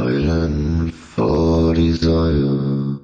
Eulen vor die Säue.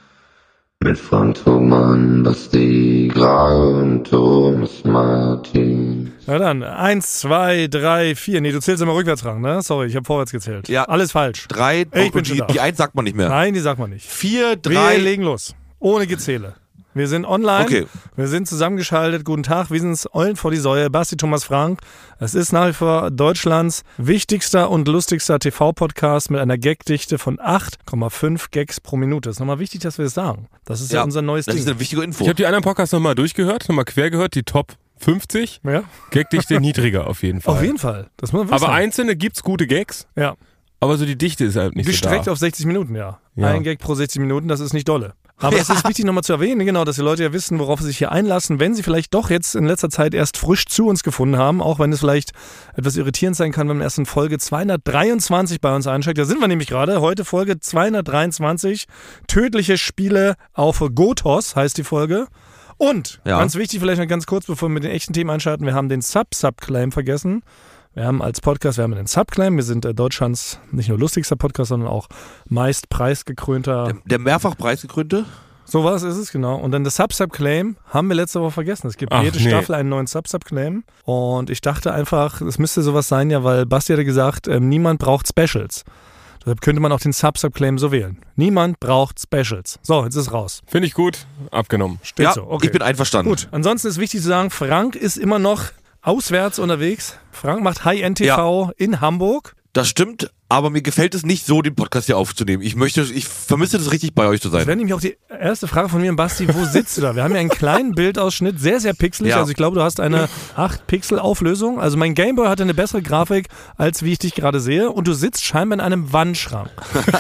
Mit Frank Thomann, Basti Grau und Thomas Martin. Na dann, 1, 2, 3, 4. Nee, du zählst immer rückwärts ran, ne? Sorry, ich habe vorwärts gezählt. Ja. Alles falsch. 3, Ich bin schon da. die 1 sagt man nicht mehr. Nein, die sagt man nicht. 4, 3. Wir legen los. Ohne Gezähle. Wir sind online. Okay. Wir sind zusammengeschaltet. Guten Tag, wir sind Eulen vor die Säue. Basti, Thomas, Frank. Es ist nach wie vor Deutschlands wichtigster und lustigster TV-Podcast mit einer Gagdichte von 8,5 Gags pro Minute. Das ist nochmal wichtig, dass wir das sagen. Das ist ja unser neues Ding. Das ist eine wichtige Info. Ich habe die anderen Podcasts nochmal durchgehört, nochmal quer gehört, die Top 50. Ja. Gagdichte niedriger auf jeden Fall. Auf jeden Fall. Das muss man wissen. Aber einzelne gibt's gute Gags, ja. aber so die Dichte ist halt nicht Gestreckt so da. auf 60 Minuten, ja. Ja. Ein Gag pro 60 Minuten, das ist nicht dolle. Aber es ist wichtig nochmal zu erwähnen, genau, dass die Leute ja wissen, worauf sie sich hier einlassen, wenn sie vielleicht doch jetzt in letzter Zeit erst frisch zu uns gefunden haben, auch wenn es vielleicht etwas irritierend sein kann, wenn man erst in Folge 223 bei uns einsteigt. Da sind wir nämlich gerade, heute Folge 223, tödliche Spiele auf Gotos heißt die Folge. Und, ganz wichtig, vielleicht noch ganz kurz, bevor wir mit den echten Themen einschalten, wir haben den Sub-Subclaim vergessen. Wir haben als Podcast, den Subclaim, wir sind Deutschlands nicht nur lustigster Podcast, sondern auch meist preisgekrönter. Der mehrfach preisgekrönte? Sowas ist es, genau. Und dann das Sub-Subclaim haben wir letzte Woche vergessen. Es gibt jede Staffel einen neuen Sub-Subclaim. Und ich dachte einfach, es müsste sowas sein, ja, weil Basti hatte gesagt, niemand braucht Specials. Deshalb könnte man auch den Sub-Subclaim so wählen. Niemand braucht Specials. So, jetzt ist raus. Finde ich gut, abgenommen. Steht ja, so, okay. Ich bin einverstanden. Gut, ansonsten ist wichtig zu sagen, Frank ist immer noch auswärts unterwegs. Frank macht High-End-TV in Hamburg. Das stimmt, aber mir gefällt es nicht so, den Podcast hier aufzunehmen. Ich vermisse das richtig, bei euch zu sein. Das wäre nämlich auch die erste Frage von mir und Basti, wo sitzt du da? Wir haben ja einen kleinen Bildausschnitt, sehr, sehr pixelig. Ja. Also ich glaube, du hast eine 8-Pixel-Auflösung. Also mein Gameboy hatte eine bessere Grafik, als wie ich dich gerade sehe. Und du sitzt scheinbar in einem Wandschrank.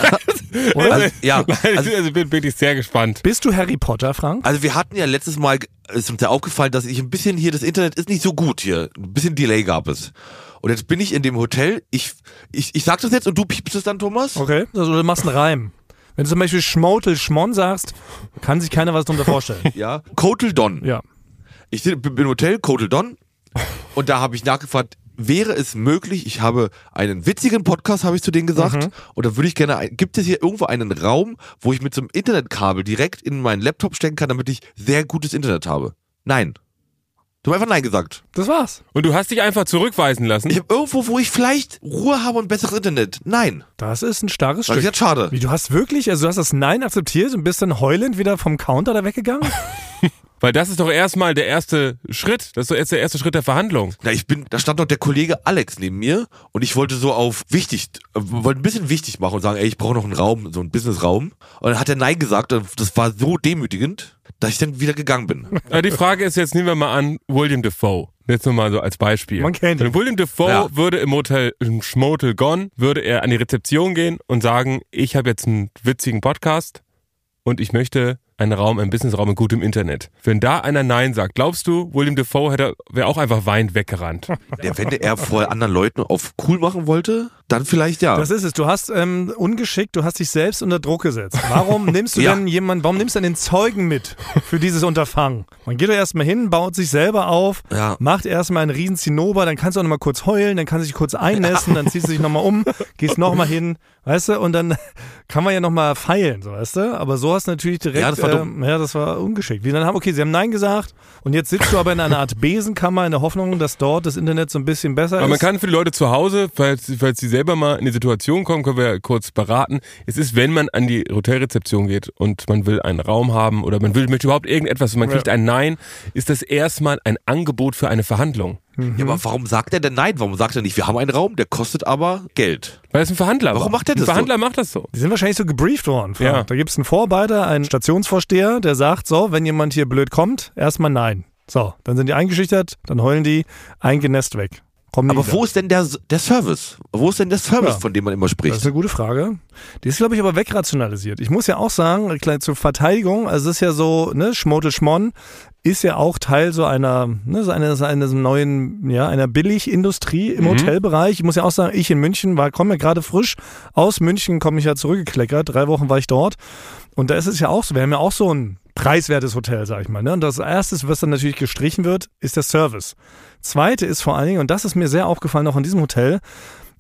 Oder? Also ich bin wirklich sehr gespannt. Bist du Harry Potter, Frank? Also wir hatten ja letztes Mal, ist uns ja aufgefallen, dass ich ein bisschen hier, das Internet ist nicht so gut hier. Ein bisschen Delay gab es. Und jetzt bin ich in dem Hotel, ich sag das jetzt und du piepst es dann, Thomas? Okay. Also du machst einen Reim. Wenn du zum Beispiel Schmotel Schmon sagst, kann sich keiner was drunter vorstellen. Ja. Kotel Don. Ja. Ich bin im Hotel, Kotel Don. Und da habe ich nachgefragt, wäre es möglich, ich habe einen witzigen Podcast, habe ich zu denen gesagt. Und da würde ich gerne, gibt es hier irgendwo einen Raum, wo ich mit so einem Internetkabel direkt in meinen Laptop stecken kann, damit ich sehr gutes Internet habe? Nein. Du hast einfach Nein gesagt. Das war's. Und du hast dich einfach zurückweisen lassen? Ich habe irgendwo, wo ich vielleicht Ruhe habe und besseres Internet. Nein. Das ist ein starkes Das ist Stück. jetzt schade. Wie, du hast wirklich, also du hast das Nein akzeptiert und bist dann heulend wieder vom Counter da weggegangen? Weil das ist doch erstmal der erste Schritt. Das ist doch erst der erste Schritt der Verhandlung. Na, da stand noch der Kollege Alex neben mir und ich wollte so wollte ein bisschen wichtig machen und sagen, ey, ich brauche noch einen Raum, so einen Businessraum. Und dann hat er Nein gesagt und das war so demütigend, dass ich dann wieder gegangen bin. Aber die Frage ist jetzt, nehmen wir mal an, William Dafoe. Jetzt nochmal so als Beispiel. Man kennt ihn. Wenn William Dafoe würde im Hotel im Schmotel Gone, würde er an die Rezeption gehen und sagen, ich habe jetzt einen witzigen Podcast und ich möchte einen Businessraum mit gutem Internet. Wenn da einer Nein sagt, glaubst du, William Dafoe wäre auch einfach weinend weggerannt? Wenn er vor anderen Leuten auf cool machen wollte, dann vielleicht ja. Das ist es. Du hast ungeschickt, du hast dich selbst unter Druck gesetzt. Warum nimmst du warum nimmst du denn den Zeugen mit für dieses Unterfangen? Man geht doch erstmal hin, baut sich selber auf, macht erstmal einen riesen Zinnober, dann kannst du auch nochmal kurz heulen, dann kannst du dich kurz einnässen, dann ziehst du dich nochmal um, gehst nochmal hin, weißt du, und dann kann man ja nochmal feilen, so, weißt du? Aber so hast du natürlich direkt, das war ungeschickt. Sie haben Nein gesagt und jetzt sitzt du aber in einer Art Besenkammer in der Hoffnung, dass dort das Internet so ein bisschen besser ist. Aber man kann für die Leute zu Hause, falls sie selber mal in die Situation kommen, können wir kurz beraten. Es ist, wenn man an die Hotelrezeption geht und man will einen Raum haben oder möchte überhaupt irgendetwas und man kriegt ein Nein, ist das erstmal ein Angebot für eine Verhandlung. Ja, aber warum sagt er denn Nein? Warum sagt er nicht, wir haben einen Raum, der kostet aber Geld? Weil es ein Verhandler war. Warum macht er das so? Ein Verhandler macht das so. Die sind wahrscheinlich so gebrieft worden. Ja. Da gibt es einen Vorarbeiter, einen Stationsvorsteher, der sagt, so, wenn jemand hier blöd kommt, erstmal Nein. So, dann sind die eingeschüchtert, dann heulen die, eingenässt weg. Aber wo ist denn der Service? Wo ist denn der Service, von dem man immer spricht? Das ist eine gute Frage. Die ist, glaube ich, aber wegrationalisiert. Ich muss ja auch sagen, zur Verteidigung, also es ist ja so, ne, Schmotel Schmon ist ja auch Teil so einer neuen, einer Billigindustrie im Hotelbereich. Ich muss ja auch sagen, ich in München komme ja gerade frisch aus München, komme ich ja zurückgekleckert. 3 Wochen war ich dort. Und da ist es ja auch so, wir haben ja auch so ein preiswertes Hotel, sag ich mal. Ne? Und das Erste, was dann natürlich gestrichen wird, ist der Service. Zweite ist vor allen Dingen, und das ist mir sehr aufgefallen auch in diesem Hotel,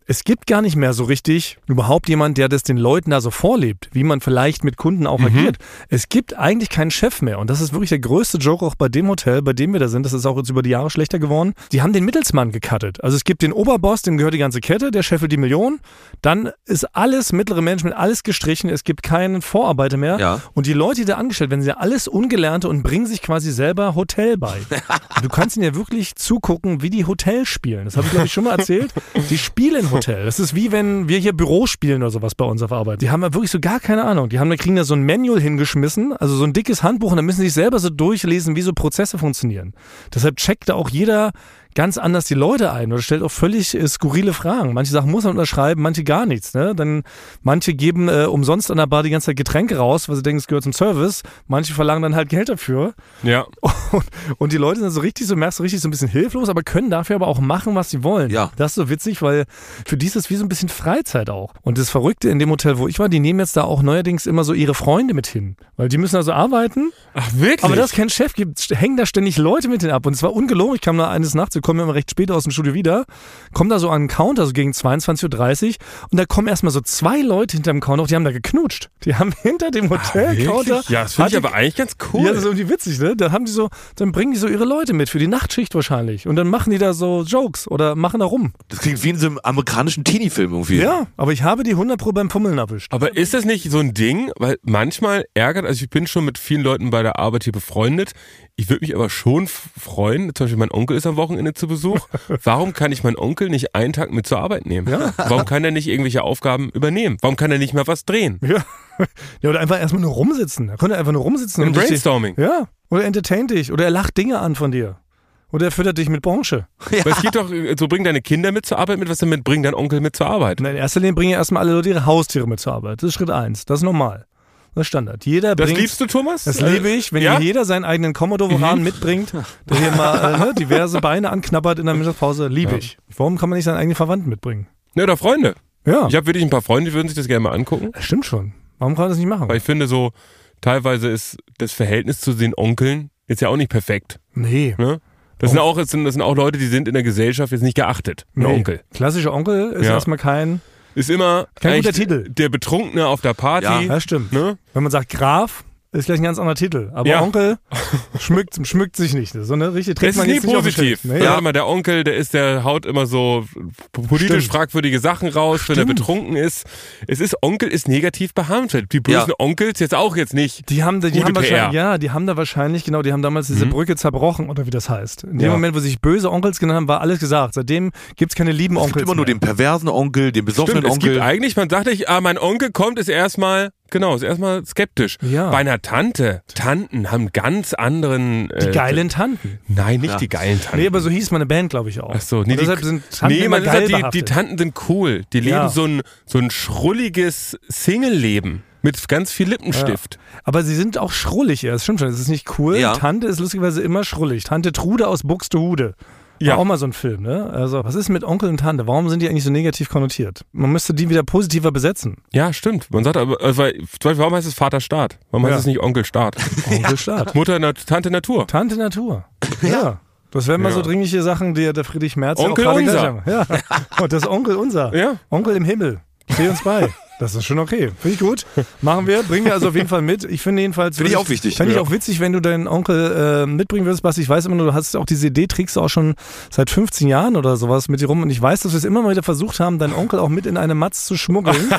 Es gibt gar nicht mehr so richtig überhaupt jemand, der das den Leuten da so vorlebt, wie man vielleicht mit Kunden auch agiert. Es gibt eigentlich keinen Chef mehr und das ist wirklich der größte Joke auch bei dem Hotel, bei dem wir da sind. Das ist auch jetzt über die Jahre schlechter geworden. Die haben den Mittelsmann gecuttet. Also es gibt den Oberboss, dem gehört die ganze Kette, der scheffelt die Million. Dann ist alles, mittlere Management, alles gestrichen. Es gibt keinen Vorarbeiter mehr. Ja. Und die Leute, die da angestellt werden, sind ja alles Ungelernte und bringen sich quasi selber Hotel bei. Du kannst ihnen ja wirklich zugucken, wie die Hotel spielen. Das habe ich, glaube ich, schon mal erzählt. Die spielen Hotel. Das ist wie wenn wir hier Büro spielen oder sowas bei uns auf Arbeit. Die haben ja wirklich so gar keine Ahnung. Kriegen da so ein Manual hingeschmissen, also so ein dickes Handbuch und dann müssen sie sich selber so durchlesen, wie so Prozesse funktionieren. Deshalb checkt da auch jeder ganz anders die Leute ein oder stellt auch völlig skurrile Fragen. Manche Sachen muss man unterschreiben, manche gar nichts. Ne? Dann manche geben umsonst an der Bar die ganze Zeit Getränke raus, weil sie denken, es gehört zum Service. Manche verlangen dann halt Geld dafür. Ja. Und die Leute sind so richtig, so merkst du richtig so ein bisschen hilflos, aber können dafür aber auch machen, was sie wollen. Ja. Das ist so witzig, weil für die ist es wie so ein bisschen Freizeit auch. Und das Verrückte in dem Hotel, wo ich war, die nehmen jetzt da auch neuerdings immer so ihre Freunde mit hin. Weil die müssen also arbeiten. Ach, wirklich? Aber dass es keinen Chef gibt, hängen da ständig Leute mit denen ab. Und es war ungelogen. Ich kam da eines Nachts, wir kommen immer recht spät aus dem Studio wieder, kommen da so an den Counter, so gegen 22.30 Uhr und da kommen erstmal so 2 Leute hinter dem Counter, die haben da geknutscht. Die haben hinter dem Hotel-Counter... Ja, das finde ich aber eigentlich ganz cool. Ja, das ist irgendwie witzig, ne? Dann bringen die so ihre Leute mit, für die Nachtschicht wahrscheinlich. Und dann machen die da so Jokes oder machen da rum. Das klingt wie in so einem amerikanischen Teenie-Film irgendwie. Ja, aber ich habe die 100% beim Fummeln erwischt. Aber ist das nicht so ein Ding? Weil manchmal ärgert, also ich bin schon mit vielen Leuten bei der Arbeit hier befreundet. Ich würde mich aber schon freuen, zum Beispiel mein Onkel ist am Wochenende zu Besuch. Warum kann ich meinen Onkel nicht einen Tag mit zur Arbeit nehmen? Ja. Warum kann er nicht irgendwelche Aufgaben übernehmen? Warum kann er nicht mal was drehen? Ja. Ja, oder einfach erstmal nur rumsitzen. Er könnte einfach nur rumsitzen. Im und dich- Brainstorming. Ja. Oder entertaint dich. Oder er lacht Dinge an von dir. Oder er füttert dich mit Branche. Weil es geht doch, so bring deine Kinder mit zur Arbeit mit, was damit bring dein Onkel mit zur Arbeit. Und in erster Linie bringen ja erstmal alle Leute ihre Haustiere mit zur Arbeit. Das ist Schritt 1. Das ist normal. Das ist Standard. Jeder Das bringt... liebst du, Thomas? Das liebe ich, wenn ja? hier jeder seinen eigenen Commodore-Varan mitbringt, der hier mal diverse Beine anknabbert in der Mittagspause, liebe ich. Warum kann man nicht seinen eigenen Verwandten mitbringen? Ja, oder Freunde. Ja, Ich habe wirklich ein paar Freunde, die würden sich das gerne mal angucken. das stimmt schon. Warum kann man das nicht machen? Weil ich finde so, teilweise ist das Verhältnis zu den Onkeln jetzt ja auch nicht perfekt. Nee. Ne? Das sind auch Leute, die sind in der Gesellschaft jetzt nicht geachtet. Ein Onkel. Klassischer Onkel ist Ja. erstmal kein... Ist immer Kein eigentlich guter Titel. der Betrunkene auf der Party. Ja. Ja, stimmt. Ne? Wenn man sagt Graf, ist gleich ein ganz anderer Titel. Aber Ja. Onkel schmückt sich nicht. So eine richtige Das trägt ist man nie jetzt nicht auf dem positiv. Schild. Nee, Ja, mal der Onkel, der haut immer so politisch Stimmt. fragwürdige Sachen raus, wenn er Stimmt. betrunken ist. Onkel ist negativ behaftet. Die bösen Ja. Onkels jetzt auch jetzt nicht. Die haben Gute wahrscheinlich, PR. ja, die haben da wahrscheinlich, genau, die haben damals diese Brücke zerbrochen, oder wie das heißt. In dem Ja. Moment, wo sie sich böse Onkels genannt haben, war alles gesagt. Seitdem gibt's keine lieben Es Onkels gibt immer nur mehr. den perversen Onkel, den besoffenen Stimmt, es gibt Onkel. eigentlich, man sagt nicht, mein Onkel kommt, ist erstmal skeptisch. Ja. Bei einer Tanten haben ganz anderen... Die geilen Tanten. Nein, nicht Ja. die geilen Tanten. Nee, aber so hieß meine Band, glaube ich auch. Ach so, Und nee, deshalb sind Tanten immer man geil sagt, die behaftet. Tanten sind cool. Die leben Ja. so ein schrulliges Single-Leben mit ganz viel Lippenstift. Aber sie sind auch schrullig, ja, das stimmt schon. Das ist nicht cool. Ja. Tante ist lustigerweise immer schrullig. Tante Trude aus Buxtehude. Ja. War auch mal so ein Film, ne? Also, was ist mit Onkel und Tante? Warum sind die eigentlich so negativ konnotiert? Man müsste die wieder positiver besetzen. Ja, stimmt. Man sagt aber, zum Beispiel, warum heißt es Vater Staat? Warum heißt Ja. es nicht Onkel Staat? Onkel Staat. Tante Natur. Tante Natur. Ja. Das wären mal Ja. so dringliche Sachen, die der Friedrich Merz Onkel auch gerade unser. gesagt hat. Ja. Und das Onkel unser. Ja. Onkel im Himmel. Steh uns bei. Das ist schon okay. Finde ich gut. Machen wir. Bringen wir also auf jeden Fall mit. Ich finde jedenfalls... Finde ich auch wichtig. Fände ich Ja. auch witzig, wenn du deinen Onkel mitbringen würdest, Basti. Ich weiß immer nur, du hast auch diese Idee, trägst du auch schon seit 15 Jahren oder sowas mit dir rum. Und ich weiß, dass wir es immer mal wieder versucht haben, deinen Onkel auch mit in eine Matz zu schmuggeln.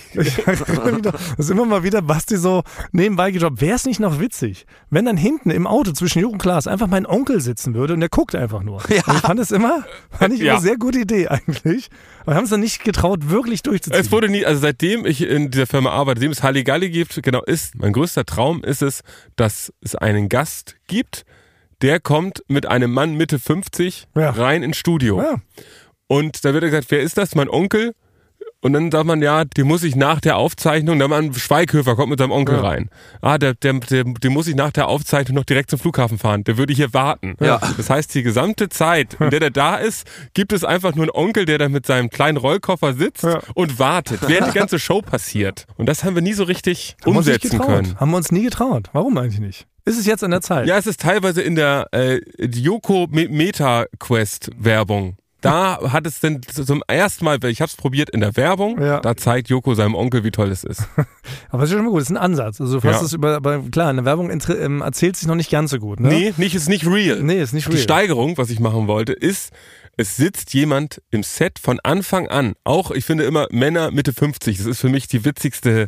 Das ist immer mal wieder Basti so nebenbei gedroppt. Wäre es nicht noch witzig, wenn dann hinten im Auto zwischen Jürgen und Klaas einfach mein Onkel sitzen würde und der guckt einfach nur. Ja. Und ich fand ich immer Ja. eine sehr gute Idee eigentlich. Aber wir haben es dann nicht getraut, wirklich durchzuziehen. Es wurde nie, also seitdem ich in dieser Firma arbeite, seitdem es Halligalli gibt, genau, mein größter Traum ist es, dass es einen Gast gibt, der kommt mit einem Mann Mitte 50 Ja. rein ins Studio. Ja. Und da wird gesagt, wer ist das? Mein Onkel. Und dann sagt man, ja, die muss ich nach der Aufzeichnung, der Mann Schweighöfer kommt mit seinem Onkel Ja. rein. Der muss ich nach der Aufzeichnung noch direkt zum Flughafen fahren. Der würde hier warten. Ja. Das heißt, die gesamte Zeit, in der da ist, gibt es einfach nur einen Onkel, der da mit seinem kleinen Rollkoffer sitzt Ja. und wartet, während die ganze Show passiert. Und das haben wir nie so richtig Haben wir uns nicht umsetzen getraut. können. Haben wir uns nie getraut. Warum eigentlich nicht? Ist es jetzt an der Zeit? Ja, es ist teilweise in der Yoko Meta Quest Werbung. Da hat es denn zum ersten Mal, ich habe es probiert in der Werbung, da zeigt Joko seinem Onkel, wie toll es ist. Aber das ist schon mal gut, das ist ein Ansatz. Also fast es aber klar, in der Werbung erzählt sich noch nicht ganz so gut. Ne? Nee, ist nicht real. Nee, ist nicht real. Die Steigerung, was ich machen wollte, ist, es sitzt jemand im Set von Anfang an. Auch, ich finde immer Männer Mitte 50. Das ist für mich die witzigste,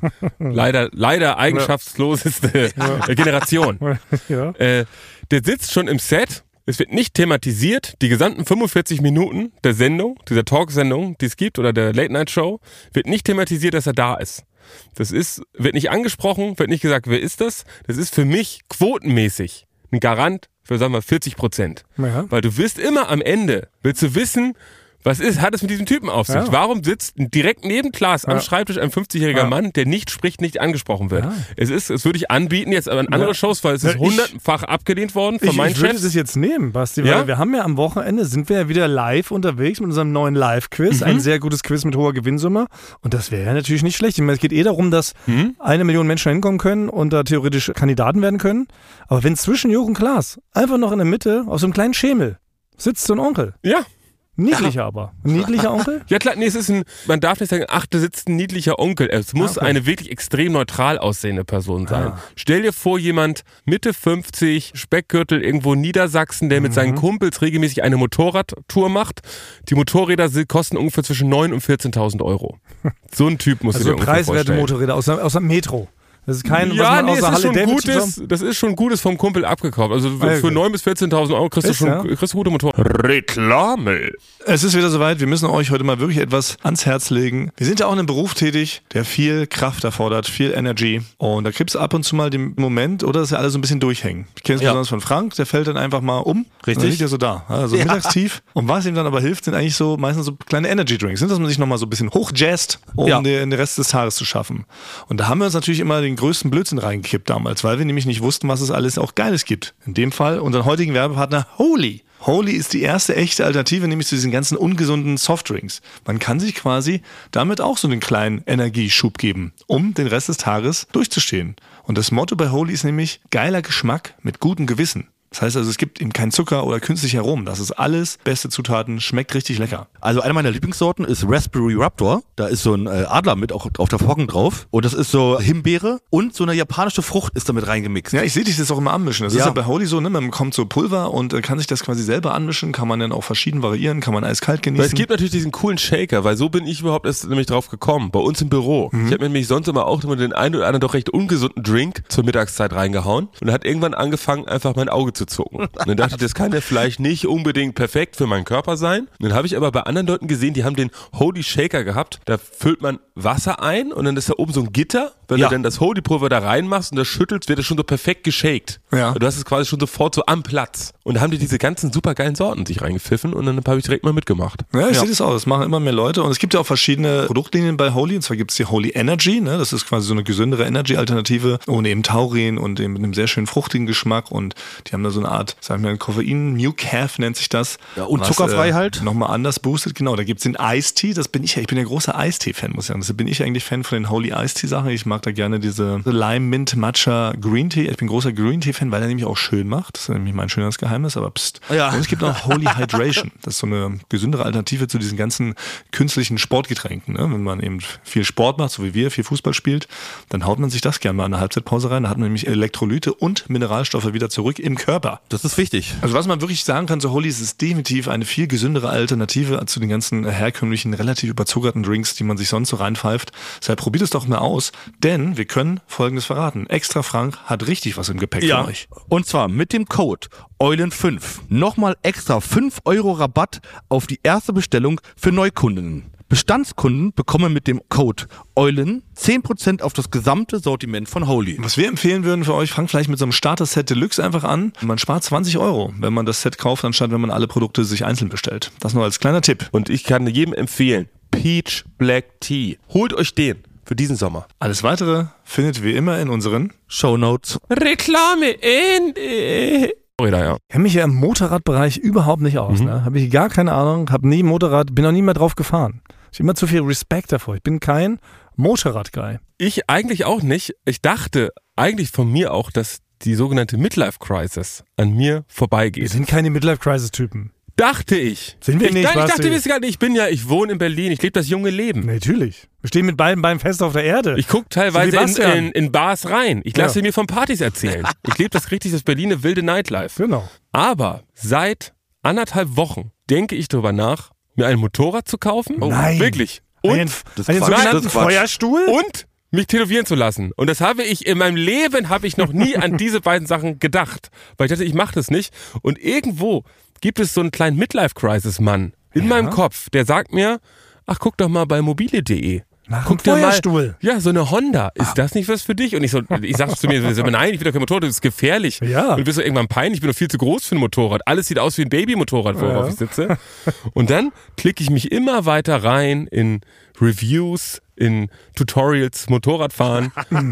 leider eigenschaftsloseste Generation. Ja. Der sitzt schon im Set. Es wird nicht thematisiert. Die gesamten 45 Minuten der Sendung, dieser Talksendung, die es gibt, oder der Late-Night-Show, wird nicht thematisiert, dass er da ist. Wird nicht angesprochen, wird nicht gesagt, wer ist das? Das ist für mich quotenmäßig ein Garant für, sagen wir, 40%. Ja. Weil du wirst immer am Ende, willst du wissen, hat es mit diesem Typen auf sich? Ja. Warum sitzt direkt neben Klaas am Schreibtisch ein 50-jähriger Mann, der nicht spricht, nicht angesprochen wird? Ja. Es würde ich anbieten jetzt aber in andere Shows, weil es ist 100-fach abgelehnt worden von meinen Chefs. Ich würde das jetzt nehmen, Basti, weil wir haben ja am Wochenende, sind wir ja wieder live unterwegs mit unserem neuen Live-Quiz, ein sehr gutes Quiz mit hoher Gewinnsumme und das wäre ja natürlich nicht schlecht. Ich meine, es geht darum, dass 1 Million Menschen hinkommen können und da theoretisch Kandidaten werden können, aber wenn zwischen Joko und Klaas einfach noch in der Mitte auf so einem kleinen Schemel sitzt so ein Onkel. Ja. Niedlicher aber. Ein niedlicher Onkel? Ja klar, nee, man darf nicht sagen, da sitzt ein niedlicher Onkel. Es muss eine wirklich extrem neutral aussehende Person sein. Stell dir vor, jemand Mitte 50, Speckgürtel irgendwo in Niedersachsen, der mit seinen Kumpels regelmäßig eine Motorradtour macht. Die Motorräder kosten ungefähr zwischen 9.000 und 14.000 Euro. So ein Typ muss ich dir ungefähr vorstellen. Preiswerte Motorräder aus der Metro. Das ist kein, was man außer Halle Davidson. Das ist schon Gutes vom Kumpel abgekauft. Also für 9.000 bis 14.000 Euro kriegst du gute Motor. Reklame. Es ist wieder soweit. Wir müssen euch heute mal wirklich etwas ans Herz legen. Wir sind ja auch in einem Beruf tätig, der viel Kraft erfordert, viel Energy. Und da gibt es ab und zu mal den Moment, oder, dass wir alle so ein bisschen durchhängen. Ich kenne es besonders von Frank, der fällt dann einfach mal um. Richtig. Und dann liegt er so da. Also mittagstief. Und was ihm dann aber hilft, sind eigentlich so meistens so kleine Energy Drinks. Dass man sich nochmal so ein bisschen hochjazzt, um den Rest des Tages zu schaffen. Und da haben wir uns natürlich immer den größten Blödsinn reingekippt damals, weil wir nämlich nicht wussten, was es alles auch Geiles gibt. In dem Fall unseren heutigen Werbepartner Holy. Holy ist die erste echte Alternative, nämlich zu diesen ganzen ungesunden Softdrinks. Man kann sich quasi damit auch so einen kleinen Energieschub geben, um den Rest des Tages durchzustehen. Und das Motto bei Holy ist nämlich geiler Geschmack mit gutem Gewissen. Das heißt also, es gibt eben keinen Zucker oder künstliche Aromen. Das ist alles beste Zutaten, schmeckt richtig lecker. Also eine meiner Lieblingssorten ist Raspberry Raptor. Da ist so ein Adler mit auch auf der Flocken drauf. Und das ist so Himbeere und so eine japanische Frucht ist damit reingemixt. Ja, ich sehe dich das auch immer anmischen. Das ist ja bei Holy so, ne? Man bekommt so Pulver und kann sich das quasi selber anmischen. Kann man dann auch verschieden variieren, kann man eiskalt genießen. Weil es gibt natürlich diesen coolen Shaker, weil so bin ich überhaupt erst nämlich drauf gekommen. Bei uns im Büro. Ich habe nämlich sonst immer auch den einen oder anderen doch recht ungesunden Drink zur Mittagszeit reingehauen. Und hat irgendwann angefangen, einfach mein Auge zu zucken. Und dann dachte ich, das kann ja vielleicht nicht unbedingt perfekt für meinen Körper sein. Und dann habe ich aber bei anderen Leuten gesehen, die haben den Holy Shaker gehabt. Da füllt man Wasser ein und dann ist da oben so ein Gitter. Wenn du dann das Holy-Pulver da reinmachst und das schüttelst, wird das schon so perfekt geshakt. Ja. Und du hast es quasi schon sofort so am Platz. Und da haben die diese ganzen supergeilen Sorten sich reingepfiffen und dann habe ich direkt mal mitgemacht. Ja, ich sehe das auch. Das machen immer mehr Leute. Und es gibt ja auch verschiedene Produktlinien bei Holy. Und zwar gibt es die Holy Energy. Ne? Das ist quasi so eine gesündere Energy-Alternative ohne eben Taurin und eben mit einem sehr schönen fruchtigen Geschmack. Und die haben da so eine Art, sagen wir mal, Koffein, New Calf nennt sich das. Ja, und zuckerfrei halt. Nochmal anders boostet. Genau, da gibt es den Iced Tea. Das bin ich ja. Ich bin ja großer Iced Tea-Fan, muss ich sagen. Deshalb bin ich eigentlich Fan von den Holy Iced Tea-Sachen. Ich mag da gerne diese Lime Mint Matcha Green Tea. Ich bin großer Green Tea-Fan, weil er nämlich auch schön macht. Das ist nämlich mein schönes Geheimnis, aber pst. Ja. Und es gibt auch Holy Hydration. Das ist so eine gesündere Alternative zu diesen ganzen künstlichen Sportgetränken. Ne? Wenn man eben viel Sport macht, so wie wir, viel Fußball spielt, dann haut man sich das gerne mal in der Halbzeitpause rein. Da hat man nämlich Elektrolyte und Mineralstoffe wieder zurück im Körper. Das ist wichtig. Also was man wirklich sagen kann zu Holy, ist es definitiv eine viel gesündere Alternative zu den ganzen herkömmlichen, relativ überzuckerten Drinks, die man sich sonst so reinpfeift. Deshalb probiert es doch mal aus, denn wir können Folgendes verraten. Extra Frank hat richtig was im Gepäck für euch. Und zwar mit dem Code Eulen5 nochmal extra 5 € Rabatt auf die erste Bestellung für Neukundinnen. Bestandskunden bekommen mit dem Code Eulen 10% auf das gesamte Sortiment von Holy. Was wir empfehlen würden für euch, fangt vielleicht mit so einem Starter-Set Deluxe einfach an. Man spart 20 €, wenn man das Set kauft, anstatt wenn man alle Produkte sich einzeln bestellt. Das nur als kleiner Tipp. Und ich kann jedem empfehlen, Peach Black Tea. Holt euch den für diesen Sommer. Alles Weitere findet ihr wie immer in unseren Shownotes. Reklame Ende. Ich kenne mich ja im Motorradbereich überhaupt nicht aus. Ne? Habe ich gar keine Ahnung, habe nie Motorrad, bin noch nie mehr drauf gefahren. Ich habe immer zu viel Respekt davor. Ich bin kein Motorrad-Guy. Ich eigentlich auch nicht. Ich dachte eigentlich von mir auch, dass die sogenannte Midlife-Crisis an mir vorbeigeht. Wir sind keine Midlife-Crisis-Typen. Dachte ich. Sind wir nicht, Nein, ich dachte, Basti. wir wissen gar nicht. Ich wohne in Berlin, ich lebe das junge Leben. Natürlich. Wir stehen mit beiden Beinen fest auf der Erde. Ich gucke So wie teilweise Bastian. in Bars rein. Ich lasse mir von Partys erzählen. Ich lebe das Berlin eine wilde Nightlife. Genau. Aber seit 1,5 Wochen denke ich darüber nach, mir ein Motorrad zu kaufen. Nein. Wirklich. Einen das einen Quatsch, sogenannten das Quatsch. Feuerstuhl? Und mich tätowieren zu lassen. Und das habe ich in meinem Leben noch nie an diese beiden Sachen gedacht. Weil ich dachte, ich mache das nicht. Und irgendwo gibt es so einen kleinen Midlife-Crisis-Mann in meinem Kopf, der sagt mir, ach, guck doch mal bei mobile.de. Nach Guck einem dir mal, Feuerstuhl. ja, so eine Honda. Ist das nicht was für dich? Und ich sag zu mir, nein, ich will doch kein Motorrad, das ist gefährlich. Ja. Und du bist doch irgendwann peinlich, ich bin doch viel zu groß für ein Motorrad. Alles sieht aus wie ein Babymotorrad, worauf ich sitze. Und dann klicke ich mich immer weiter rein in Reviews, in Tutorials, Motorradfahren.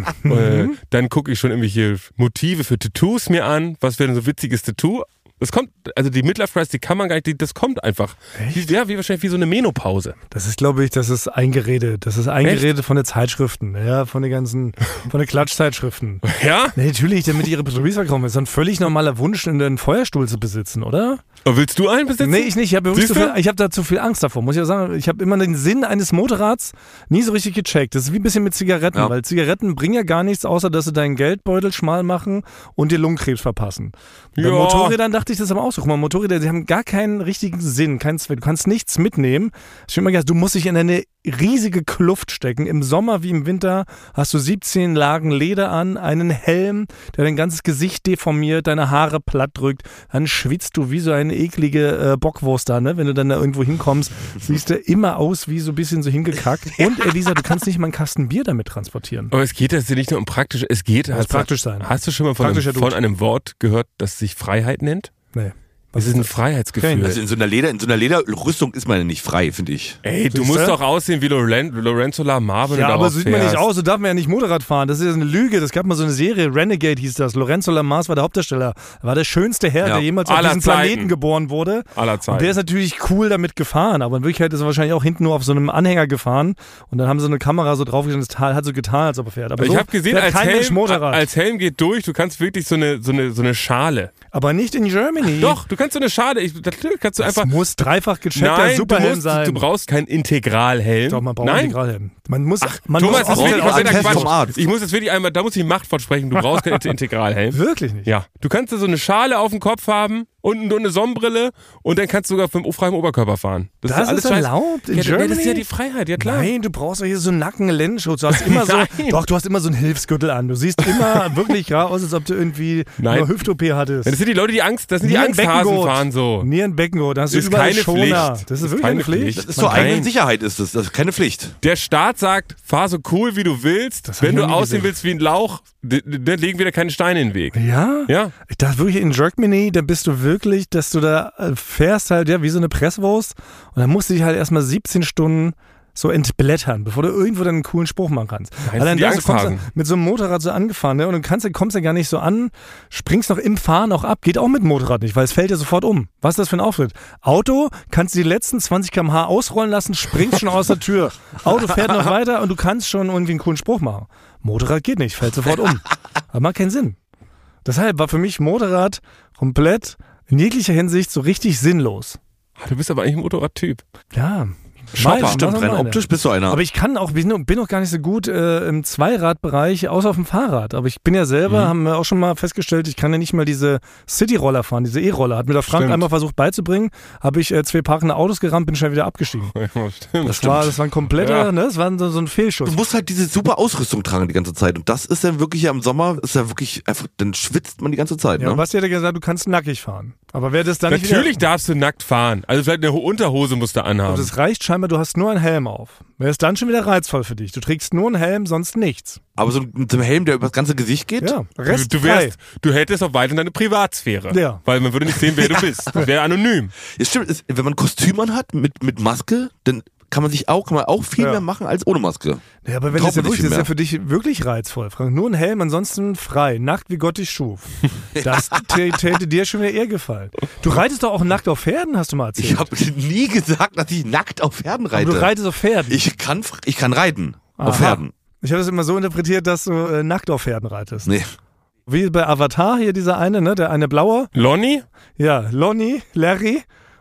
Dann gucke ich schon irgendwelche Motive für Tattoos mir an. Was wäre denn so witziges Tattoo? Das kommt, also die Midlife-Crisis, die kann man gar nicht, das kommt einfach. Ja, wie wahrscheinlich wie so eine Menopause. Das ist, glaube ich, das ist eingeredet. Das ist eingeredet von den Zeitschriften, ja, von den Klatschzeitschriften. Ja? Nee, natürlich, damit ihre Release kommen. Das ist ein völlig normaler Wunsch, einen Feuerstuhl zu besitzen, oder? Und willst du einen besitzen? Nee, ich nicht. Siehst du? Ich habe da zu viel Angst davor, muss ich ja sagen. Ich habe immer den Sinn eines Motorrads nie so richtig gecheckt. Das ist wie ein bisschen mit Zigaretten, weil Zigaretten bringen ja gar nichts, außer dass sie deinen Geldbeutel schmal machen und dir Lungenkrebs verpassen. Bei Ja. Motorrädern dachte ich das aber auch so. Guck mal, Motorräder, die haben gar keinen richtigen Sinn, keinen Zweck. Du kannst nichts mitnehmen. Ich hab immer gedacht, du musst dich in eine riesige Kluft stecken. Im Sommer wie im Winter hast du 17 Lagen Leder an, einen Helm, der dein ganzes Gesicht deformiert, deine Haare platt drückt. Dann schwitzt du wie so eine eklige Bockwurst da, ne? Wenn du dann da irgendwo hinkommst, siehst du immer aus wie so ein bisschen so hingekackt. Und Elisa, du kannst nicht mal einen Kasten Bier damit transportieren. Aber es geht jetzt nicht nur um praktisch, es geht muss praktisch sein. Hast du schon mal von einem Wort gehört, das sich Freiheit nennt? Nee. Das ist ein Freiheitsgefühl. Also in so einer Lederrüstung ist man ja nicht frei, finde ich. Ey, du Siehst musst du? doch aussehen wie Lorenzo Lamas, wenn Ja, du aber darauf so sieht man nicht fährst. aus, so darf man ja nicht Motorrad fahren. Das ist ja eine Lüge. Das gab mal so eine Serie, Renegade hieß das. Lorenzo Lamas war der Hauptdarsteller. Er war der schönste Herr, der jemals auf Aller diesem Zeiten. Planeten geboren wurde. Aller Zeiten. Und der ist natürlich cool damit gefahren, aber in Wirklichkeit ist er wahrscheinlich auch hinten nur auf so einem Anhänger gefahren und dann haben sie eine Kamera so draufgestellt, das hat so getan, als ob er fährt. Aber ich so habe gesehen, fährt kein Mensch Motorrad. als Helm geht durch, du kannst wirklich so eine Schale. Aber nicht in Germany. Doch, du kannst so eine Schale, natürlich kannst du Das einfach... muss dreifach gecheckter Nein, Superhelm sein. du brauchst keinen Integralhelm. Doch, man braucht Nein. einen Integralhelm. Man muss, Thomas, muss das ist wirklich auch kompletter ein Test vom Quatsch. Arzt. Ich muss jetzt wirklich einmal, da muss ich Macht versprechen, du brauchst keinen Integralhelm. Wirklich nicht. Ja, du kannst da so eine Schale auf dem Kopf haben und eine Sonnenbrille und dann kannst du sogar mit freiem Oberkörper fahren. Das ist ist erlaubt in ja, Germany? das ist ja die Freiheit, ja klar. Nein, du brauchst doch hier so einen Nackenlendenschutz. Du hast immer so, Nein. doch, du hast immer so einen Hilfsgürtel an. Du siehst immer wirklich aus, als ob du irgendwie Nein. nur Hüft-OP hattest. Das sind die Leute, das sind die Angsthasen fahren so. Nierenbeckengurt, da hast du Das ist überall keine Schoner. Pflicht. Das ist wirklich keine Pflicht. Das ist zur Nein. eigenen Sicherheit ist das ist keine Pflicht. Der Staat sagt, fahr so cool wie du willst. Das hab Wenn ich du noch nie aussehen gesehen. willst wie ein Lauch, dann legen wir dir keine Steine in den Weg. Ja? Ja. Ich dachte wirklich, in Germany, da bist du wirklich, dass du da fährst halt, ja, wie so eine Presswurst und dann musst du dich halt erstmal 17 Stunden so entblättern, bevor du irgendwo dann einen coolen Spruch machen kannst. Nein, Allein die das, du kommst Angsthasen. mit so einem Motorrad so angefahren, ne? Und du kommst ja gar nicht so an, springst noch im Fahren auch ab, geht auch mit dem Motorrad nicht, weil es fällt ja sofort um. Was ist das für ein Auftritt? Auto, kannst du die letzten 20 km/h ausrollen lassen, springst schon aus der Tür. Auto fährt noch weiter und du kannst schon irgendwie einen coolen Spruch machen. Motorrad geht nicht, fällt sofort um. Aber macht keinen Sinn. Deshalb war für mich Motorrad komplett in jeglicher Hinsicht so richtig sinnlos. Du bist aber eigentlich ein Motorradtyp. Ja. Shopper, Meine, stimmt, das rein meine. optisch bist du einer. Aber ich kann auch, bin auch gar nicht so gut im Zweiradbereich, außer auf dem Fahrrad. Aber ich bin ja selber, haben wir auch schon mal festgestellt, ich kann ja nicht mal diese City-Roller fahren, diese E-Roller. Hat mir der Frank Stimmt. einmal versucht beizubringen, habe ich 2 parkende Autos gerammt, bin schnell wieder abgestiegen. Ja, stimmt. Das war ein kompletter, Ja. ne, das war so ein Fehlschuss. Du musst halt diese super Ausrüstung tragen die ganze Zeit. Und das ist dann wirklich ja im Sommer, ist ja wirklich einfach, dann schwitzt man die ganze Zeit. Ja, Ne? und Basti hat ja gesagt, du kannst nackig fahren. Aber wer das dann nicht Natürlich darfst du nackt fahren. Also vielleicht eine Unterhose musst du anhaben. Aber das reicht scheinbar, du hast nur einen Helm auf. Wäre es dann schon wieder reizvoll für dich. Du trägst nur einen Helm, sonst nichts. Aber so mit dem Helm, der über das ganze Gesicht geht? Ja, Rest Du hättest auch weiterhin deine Privatsphäre. Ja. Weil man würde nicht sehen, wer du bist. Das wäre anonym. Ja, stimmt, wenn man ein Kostüm anhat mit Maske, dann kann man auch viel Ja. mehr machen als ohne Maske. Ja, aber wenn Traut das ja man wirklich, sich das ist ja mehr. für dich wirklich reizvoll, Frank. Nur ein Helm, ansonsten frei. Nackt, wie Gott dich schuf. Das täte dir schon wieder eher gefallen. Du reitest doch auch nackt auf Pferden, hast du mal erzählt. Ich habe nie gesagt, dass ich nackt auf Pferden aber reite. du reitest auf Pferden. Ich kann reiten Aha. auf Pferden. Ich habe das immer so interpretiert, dass du nackt auf Pferden reitest. Nee. Wie bei Avatar hier dieser eine, ne? Der eine blaue. Lonnie? Ja, Lonnie, Larry.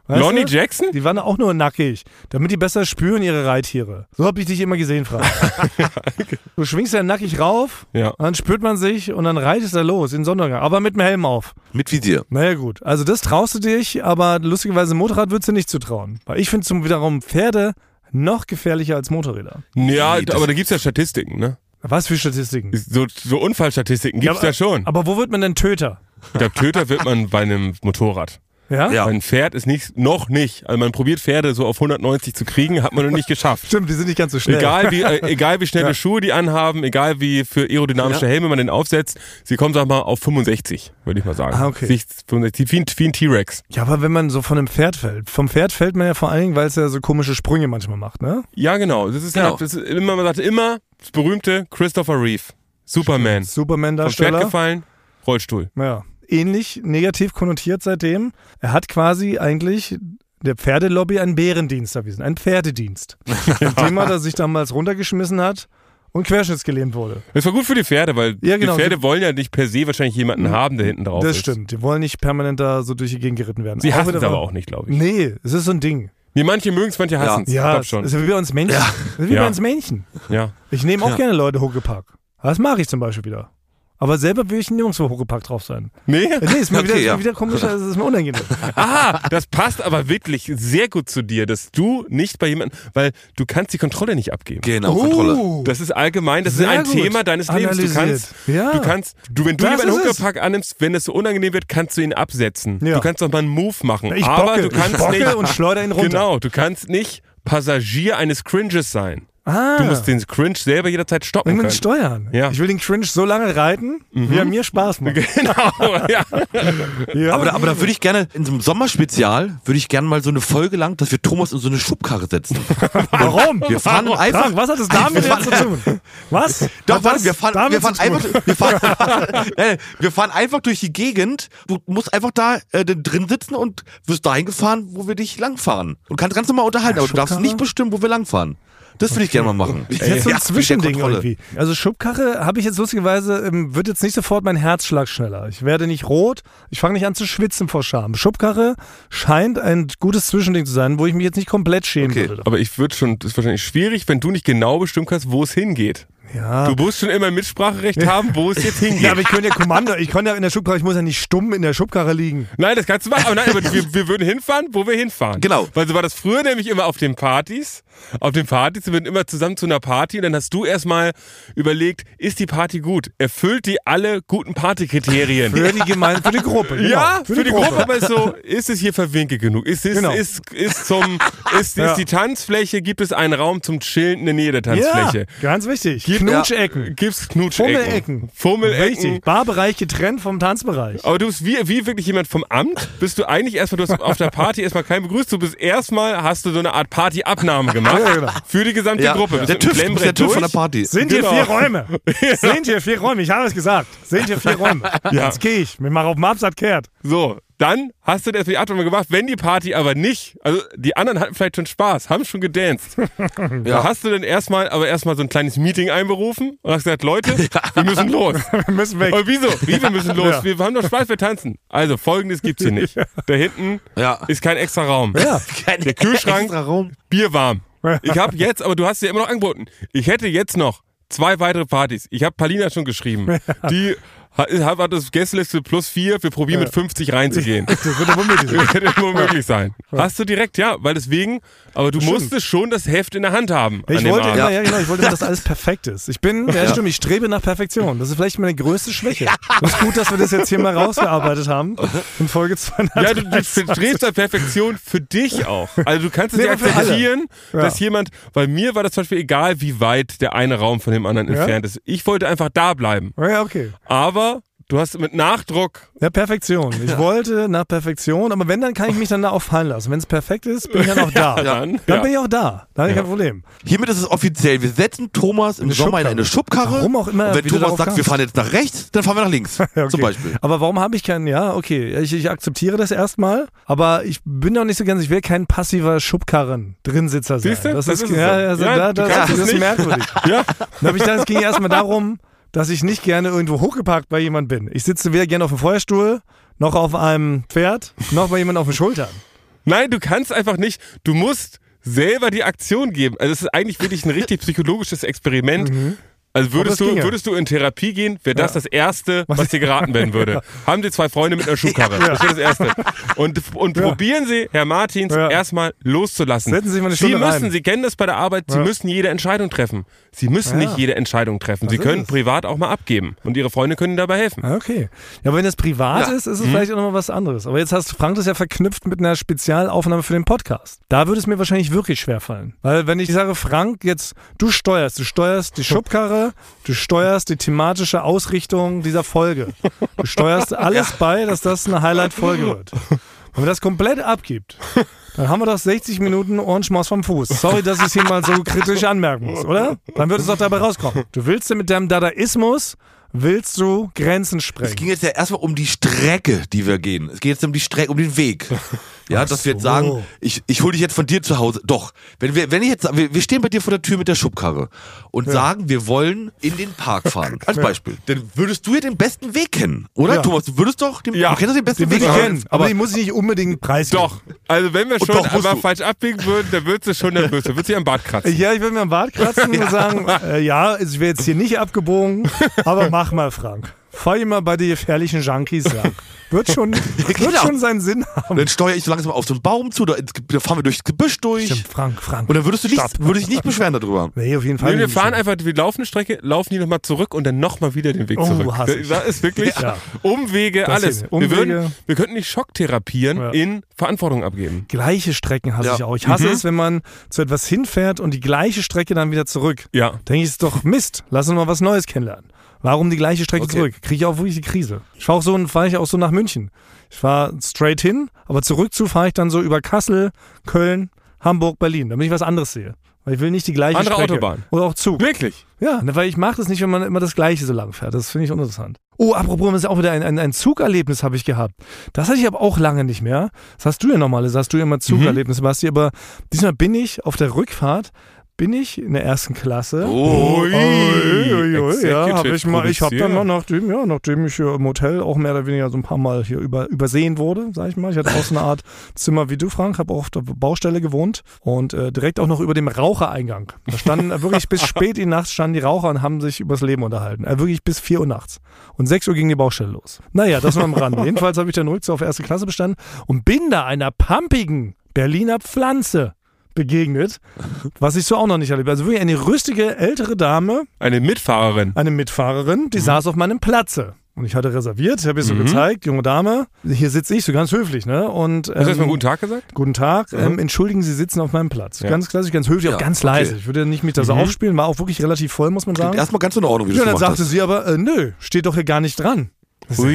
Weißt Lonnie du? Jackson? Die waren auch nur nackig, damit die besser spüren ihre Reittiere. So habe ich dich immer gesehen, Frank. Du schwingst ja nackig rauf, Ja. dann spürt man sich und dann reitest er los in den Sonnenuntergang, aber mit dem Helm auf. Mit Visier. Naja gut, also das traust du dich, aber lustigerweise Motorrad würdest du nicht zutrauen. Weil ich finde zum wiederum Pferde noch gefährlicher als Motorräder. Ja, Nee, das- aber da gibt's ja Statistiken, ne? Was für Statistiken? So Unfallstatistiken gibt's ja schon. Aber wo wird man denn Töter? Ich glaube, Töter wird man bei einem Motorrad. Ja? Ja. Ein Pferd ist noch nicht. Also man probiert Pferde so auf 190 zu kriegen, hat man noch nicht geschafft. Stimmt, die sind nicht ganz so schnell. Egal wie schnelle Schuhe die anhaben, egal wie für aerodynamische Helme man den aufsetzt, sie kommen, sag mal, auf 65, würde ich mal sagen. Ah, okay. 65, wie ein T-Rex. Ja, aber wenn man so von einem Pferd fällt. Vom Pferd fällt man ja vor allen Dingen, weil es ja so komische Sprünge manchmal macht, ne? Ja, genau. Das ist Genau. das ist immer, man sagt immer, das berühmte Christopher Reeve. Superman. Vom Pferd Superman-Darsteller. gefallen, Rollstuhl. Ja. Ähnlich negativ konnotiert seitdem. Er hat quasi eigentlich der Pferdelobby einen Bärendienst erwiesen, einen Pferdedienst. Indem er sich damals runtergeschmissen hat und querschnittsgelähmt wurde. Das war gut für die Pferde, weil Ja, genau. die Pferde wollen ja nicht per se wahrscheinlich jemanden haben, der hinten drauf Das ist. stimmt. Die wollen nicht permanent da so durch die Gegend geritten werden. Sie hassen es wieder- aber auch nicht, glaube ich. Nee, es ist so ein Ding. Nee, manche mögen es, manche hassen es. Ja, Ich es glaub ist schon. ja wie bei uns Menschen. Das ist wie Ja. bei uns Männchen. Ja. Ich nehme auch gerne Leute Huckepack. Das mache ich zum Beispiel wieder. Aber selber will ich nirgendwo Huckepack drauf sein. Nee? Nee, ist mir Okay, wieder komisch, es ist mir unangenehm. Ah, das passt aber wirklich sehr gut zu dir, dass du nicht bei jemandem, weil du kannst die Kontrolle nicht abgeben. Genau, Kontrolle. Das ist allgemein, das ist Sehr ein gut Thema deines Lebens. analysiert. Ja. Wenn du Das jemanden ist es. Huckepack annimmst, wenn es so unangenehm wird, kannst du ihn absetzen. Ja. Du kannst doch mal einen Move machen. Ich aber bocke, du kannst ich bocke nicht, und schleuder ihn runter. Genau, du kannst nicht Passagier eines Cringes sein. Ah. Du musst den Cringe selber jederzeit stoppen Ich will können. ihn steuern. Ja. Ich will den Cringe so lange reiten, wie er mir Spaß macht. Genau, ja. Ja. Aber da würde ich gerne, in so einem Sommerspezial, würde ich gerne mal so eine Folge lang, dass wir Thomas in so eine Schubkarre setzen. Warum? Wir fahren einfach. Frank, was hat das damit jetzt zu tun? Was? Doch, Was warte, wir fahren damit zu tun? wir fahren einfach durch die Gegend. Du musst einfach da drin sitzen und wirst dahin gefahren, wo wir dich langfahren. Und kannst ganz normal unterhalten, aber du darfst Schubkarre? nicht bestimmen, wo wir langfahren. Das würde ich gerne mal machen. Jetzt so ein Ja, mit der Zwischending Kontrolle. irgendwie. Also Schubkarre habe ich jetzt lustigerweise, wird jetzt nicht sofort mein Herzschlag schneller. Ich werde nicht rot, ich fange nicht an zu schwitzen vor Scham. Schubkarre scheint ein gutes Zwischending zu sein, wo ich mich jetzt nicht komplett schämen Okay. würde. Aber das ist wahrscheinlich schwierig, wenn du nicht genau bestimmen kannst, wo es hingeht. Ja. Du musst schon immer ein Mitspracherecht haben, wo es jetzt hingeht. Ja, aber ich könnte ja Kommando, ich kann ja in der Schubkarre, ich muss ja nicht stumm in der Schubkarre liegen. Nein, das kannst du machen. Aber wir würden hinfahren, wo wir hinfahren. Genau. Weil so war das früher nämlich immer auf den Partys. Auf den Partys, wir würden immer zusammen zu einer Party und dann hast du erstmal überlegt, ist die Party gut? Erfüllt die alle guten Partykriterien? Für die Gemeinde, für die Gruppe. Genau. Ja, für die Gruppe, aber so, ist es hier verwinkelt genug? Ist Genau. die Tanzfläche, gibt es einen Raum zum Chillen in der Nähe der Tanzfläche? Ja, ganz wichtig. Gibt- Knutschecken. Gibt's Knutschecken? Fummelecken. Fummelecken. Richtig. Barbereich getrennt vom Tanzbereich. Aber du bist wie wirklich jemand vom Amt, bist du eigentlich erstmal, du hast auf der Party erstmal keinen begrüßt, du bist erstmal, hast du so eine Art Partyabnahme gemacht Ja, genau. für die gesamte Ja, Gruppe. Bist der mit dem TÜV, Klemmbrett der TÜV von der durch? Party. Sind Genau. hier 4 Räume? Sind hier 4 Räume? Ich habe es gesagt. Sind hier 4 Räume? Ja. Jetzt gehe ich. Wir machen auf dem Absatz kehrt. So, dann hast du erstmal die Abnahme gemacht, wenn die Party aber nicht, also die anderen hatten vielleicht schon Spaß, haben schon gedanced. Da hast du dann erstmal so ein kleines Meeting einberufen und hast gesagt, Leute, wir müssen los. Wir müssen weg. Und wieso? Wie, wir müssen los? Ja. Wir haben doch Spaß, wir tanzen. Also, Folgendes gibt's hier nicht. Da hinten Ja. ist kein extra Raum. Ja. Der Kühlschrank, Extra Raum. Bier warm. Ich habe jetzt, aber du hast ja immer noch angeboten, ich hätte jetzt noch 2 weitere Partys. Ich habe Palina schon geschrieben. Die hat das Gästeliste plus 4, wir probieren mit 50 reinzugehen. Das wird ja wohl möglich sein. Könnte nur möglich sein. Hast du direkt, ja, weil deswegen, aber du musstest schon das Heft in der Hand haben. Ich an dem wollte Abend. immer, ja genau, ich wollte immer, dass alles perfekt ist. Stimmt, ich strebe nach Perfektion. Das ist vielleicht meine größte Schwäche. Das ist gut, dass wir das jetzt hier mal rausgearbeitet haben. In Folge 200. Ja, du strebst nach Perfektion für dich auch. Also du kannst es Nee, ja aber für alle. akzeptieren, Ja. dass jemand, weil mir war das zum Beispiel egal, wie weit der eine Raum von dem anderen Ja? entfernt ist. Ich wollte einfach da bleiben. Ja, okay. Aber du hast mit Nachdruck, Ja, Perfektion. Ich wollte nach Perfektion, aber wenn, dann kann ich mich dann da auch fallen lassen. Wenn es perfekt ist, bin ich dann auch da. dann, Dann ja. bin ich auch da. Da habe ich kein Problem. Hiermit ist es offiziell. Wir setzen Thomas im Sommer in eine Schubkarre. Warum auch immer Und wenn wie du Thomas darauf sagt, wir kamst. fahren jetzt nach rechts, dann fahren wir nach links. Ja, okay. Zum Beispiel. Aber warum habe ich keinen, ja, okay, ich akzeptiere das erstmal, aber ich bin noch nicht so ganz, ich will kein passiver Schubkarren-Drinsitzer sein. Siehst du? Das Das ist, ist es ja, so. ja, Ja, du das kannst es ist nicht. merkwürdig. ja, Dann habe ich gedacht, es ging erstmal darum, dass ich nicht gerne irgendwo hochgeparkt bei jemand bin. Ich sitze weder gerne auf dem Feuerstuhl, noch auf einem Pferd, noch bei jemandem auf den Schultern. Nein, du kannst einfach nicht, du musst selber die Aktion geben. Also es ist eigentlich wirklich ein richtig psychologisches Experiment. Also würdest du in Therapie gehen, wäre das Erste, was dir geraten werden würde. Haben Sie 2 Freunde mit einer Schubkarre. Das wäre das Erste. Und probieren Sie, Herr Martins, erstmal loszulassen. Setzen Sie sich mal eine Stunde rein. Sie kennen das bei der Arbeit, Sie müssen jede Entscheidung treffen. Sie müssen nicht jede Entscheidung treffen. Sie können privat auch mal abgeben. Und Ihre Freunde können dabei helfen. Okay. Ja, aber wenn das privat ist es vielleicht auch nochmal was anderes. Aber jetzt hast Frank das ja verknüpft mit einer Spezialaufnahme für den Podcast. Da würde es mir wahrscheinlich wirklich schwerfallen. Weil wenn ich sage, Frank, jetzt du steuerst die Schubkarre, du steuerst die thematische Ausrichtung dieser Folge. Du steuerst alles bei, dass das eine Highlight-Folge wird. Wenn man das komplett abgibt, dann haben wir doch 60 Minuten Ohrenschmaus vom Fuß. Sorry, dass ich es hier mal so kritisch anmerken muss, oder? Dann wird es doch dabei rauskommen. Du willst ja mit deinem Dadaismus, willst du Grenzen sprengen. Es ging jetzt ja erstmal um die Strecke, die wir gehen. Es geht jetzt um die Strecke, um den Weg. Ja, dass wir jetzt sagen, ich hole dich jetzt von dir zu Hause. Doch, wenn ich jetzt, wir stehen bei dir vor der Tür mit der Schubkarre und sagen, wir wollen in den Park fahren. Als Beispiel. Dann würdest du ja den besten Weg kennen, oder? Ja. Thomas, du würdest doch du kennst doch den besten Weg kennen. Aber den muss ich nicht unbedingt preisgeben. Doch, also wenn wir schon einmal falsch abbiegen würden, dann würdest du schon nervös. Dann würdest du am Bart kratzen. Ja, ich würde mir am Bart kratzen und sagen, also ich wäre jetzt hier nicht abgebogen, aber mach mal, Frank. Fahr immer bei den gefährlichen Junkies lang. Wird schon seinen Sinn haben. Dann steuere ich so langsam auf so einen Baum zu, da fahren wir durchs Gebüsch durch. Stimmt, Frank. Und dann würde ich nicht beschweren darüber. Nee, auf jeden Fall. Wir fahren einfach, wir laufen eine Strecke, laufen die nochmal zurück und dann nochmal wieder den Weg zurück. Das ist wirklich Umwege, alles. Wir könnten nicht schocktherapieren in Verantwortung abgeben. Gleiche Strecken hasse ich auch. Ich hasse es, wenn man zu etwas hinfährt und die gleiche Strecke dann wieder zurück. Ja. Denke ich, ist doch Mist. Lass uns mal was Neues kennenlernen. Warum die gleiche Strecke zurück? Kriege ich auch wirklich die Krise. Fahre ich auch so nach München. Ich fahre straight hin, aber zurück fahre ich dann so über Kassel, Köln, Hamburg, Berlin, damit ich was anderes sehe. Weil ich will nicht die gleiche Strecke. Autobahn. Oder auch Zug. Wirklich? Ja, weil ich mache das nicht, wenn man immer das Gleiche so lang fährt. Das finde ich uninteressant. Oh, apropos, das ist auch wieder ein Zugerlebnis habe ich gehabt. Das hatte ich aber auch lange nicht mehr. Das hast du ja normalerweise, hast du ja immer Zugerlebnisse, Basti, aber diesmal bin ich auf der Rückfahrt in der ersten Klasse. Ja, ich habe dann mal nachdem ich hier im Hotel auch mehr oder weniger so ein paar Mal hier übersehen wurde, sag ich mal. Ich hatte auch so eine Art Zimmer wie du, Frank, habe auch auf der Baustelle gewohnt und direkt auch noch über dem Rauchereingang. Da standen wirklich bis spät in die Nacht standen die Raucher und haben sich übers Leben unterhalten. Wirklich bis 4 Uhr nachts. Und 6 Uhr ging die Baustelle los. Naja, das war am Rande. Jedenfalls habe ich dann Rückzug auf erste Klasse bestanden und bin da einer pampigen Berliner Pflanze begegnet, was ich so auch noch nicht erlebt habe. Also wirklich eine rüstige, ältere Dame. Eine Mitfahrerin, die saß auf meinem Platze. Und ich hatte reserviert, ich habe ihr so gezeigt, junge Dame, hier sitze ich, so ganz höflich, ne? Und, hast du erstmal guten Tag gesagt? Guten Tag, entschuldigen Sie, sitzen auf meinem Platz. Ja. Ganz klassisch, ganz höflich, auch ganz leise. Ich würde nicht mich da so aufspielen, war auch wirklich relativ voll, muss man sagen. Erstmal ganz in Ordnung, wie du das dann gemacht sagte sie aber, nö, steht doch hier gar nicht dran. Das muss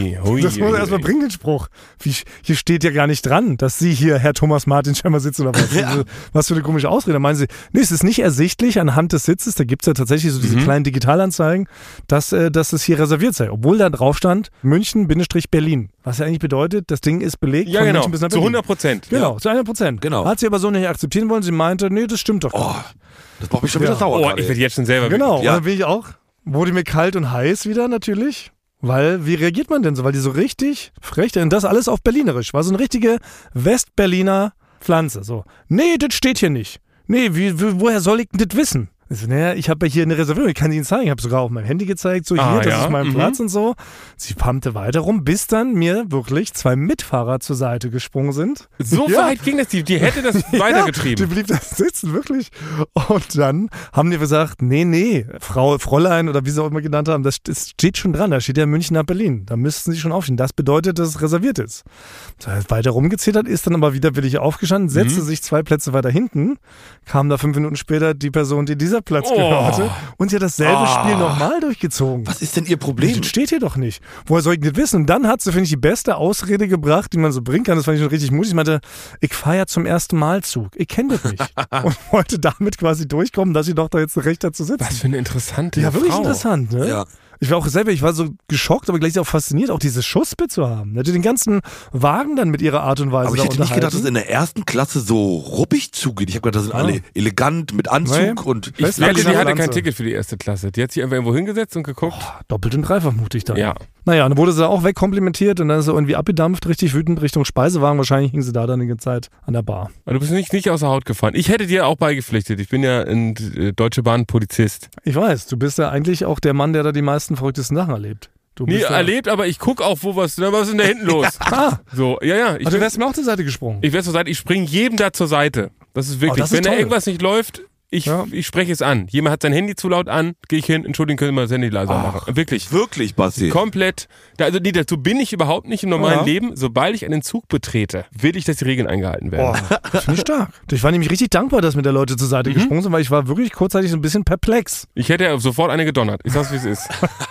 man erstmal bringen, den Spruch. Hier steht ja gar nicht dran, dass Sie hier, Herr Thomas Martin, scheinbar sitzen oder was. Ja. Was für eine komische Ausrede. Da meinen Sie, nee, es ist nicht ersichtlich anhand des Sitzes, da gibt es ja tatsächlich so diese kleinen Digitalanzeigen, dass es hier reserviert sei. Obwohl da drauf stand, München-Berlin. Was ja eigentlich bedeutet, das Ding ist belegt von München bis nach Berlin. Zu 100%. Genau, zu 100%. Genau. Hat sie aber so nicht akzeptieren wollen. Sie meinte, nee, das stimmt doch gar nicht. Das macht mich schon wieder sauer. Ich werde jetzt schon selber. Genau, und dann bin ich auch, wurde mir kalt und heiß wieder natürlich. Weil, wie reagiert man denn so? Weil die so richtig frech, und das alles auf Berlinerisch, war so eine richtige Westberliner Pflanze. So, nee, das steht hier nicht. Nee, woher soll ich denn das wissen? Ich so, naja, ich habe ja hier eine Reservierung, ich kann Ihnen zeigen. Ich habe sogar auf meinem Handy gezeigt, so hier, das ist mein Platz und so. Sie pumpte weiter rum, bis dann mir wirklich 2 Mitfahrer zur Seite gesprungen sind. So weit ging das, die hätte das weitergetrieben. Die blieb da sitzen, wirklich. Und dann haben die gesagt, nee, Fräulein oder wie sie auch immer genannt haben, das steht schon dran, da steht ja München nach Berlin. Da müssten Sie schon aufstehen. Das bedeutet, dass es reserviert ist. So, weiter rumgezittert, ist dann aber widerwillig aufgestanden, setzte sich 2 Plätze weiter hinten, kam da 5 Minuten später die Person, die dieser Platz gehörte, und sie hat dasselbe Spiel nochmal durchgezogen. Was ist denn ihr Problem? Das steht hier doch nicht. Woher soll ich das wissen? Und dann hat sie, finde ich, die beste Ausrede gebracht, die man so bringen kann. Das fand ich schon richtig mutig. Ich meinte, ich fahre ja zum ersten Mal Zug. Ich kenne das nicht. Und wollte damit quasi durchkommen, dass sie doch da jetzt ein Recht dazu sitzt. Was für eine interessante Ja, wirklich Frau. interessant, ne? Ja. Ich war auch selber, ich war so geschockt, aber gleichzeitig auch fasziniert, auch dieses Schussbit zu haben. Die den ganzen Wagen dann mit ihrer Art und Weise Aber ich da hätte nicht gedacht, dass es unterhalten. in der ersten Klasse so ruppig zugeht. Ich habe gedacht, da sind alle elegant mit Anzug Nee. und Ich wette, die Berliner hatte kein Lanze. Ticket für die erste Klasse. Die hat sich einfach irgendwo hingesetzt und geguckt. Doppelt und dreifach mutig dann. Ja. Naja, dann wurde sie auch wegkomplimentiert und dann ist sie irgendwie abgedampft, richtig wütend Richtung Speisewagen. Wahrscheinlich hing sie da dann die ganze Zeit an der Bar. Aber du bist nicht außer Haut gefahren. Ich hätte dir auch beigepflichtet. Ich bin ja ein Deutsche Bahn Polizist. Ich weiß, du bist ja eigentlich auch der Mann, der da die meisten verrücktesten Sachen erlebt. Du Nie bist ja, erlebt, aber ich guck auch, was ist denn da hinten los? So, ja. du wärst mir auch zur Seite gesprungen. Ich werde zur Seite, ich springe jedem da zur Seite. Das ist wirklich, das ist wenn da toll. irgendwas nicht läuft, ich spreche es an. Jemand hat sein Handy zu laut an, gehe ich hin, entschuldigen, können Sie mal das Handy leiser machen. Wirklich. wirklich, Basti. Komplett. Dazu bin ich überhaupt nicht im normalen Leben. Sobald ich einen Zug betrete, will ich, dass die Regeln eingehalten werden. Finde ich stark. Ich war nämlich richtig dankbar, dass mir der Leute zur Seite gesprungen sind, weil ich war wirklich kurzzeitig so ein bisschen perplex. Ich hätte ja sofort eine gedonnert. Ich sag's, wie es ist.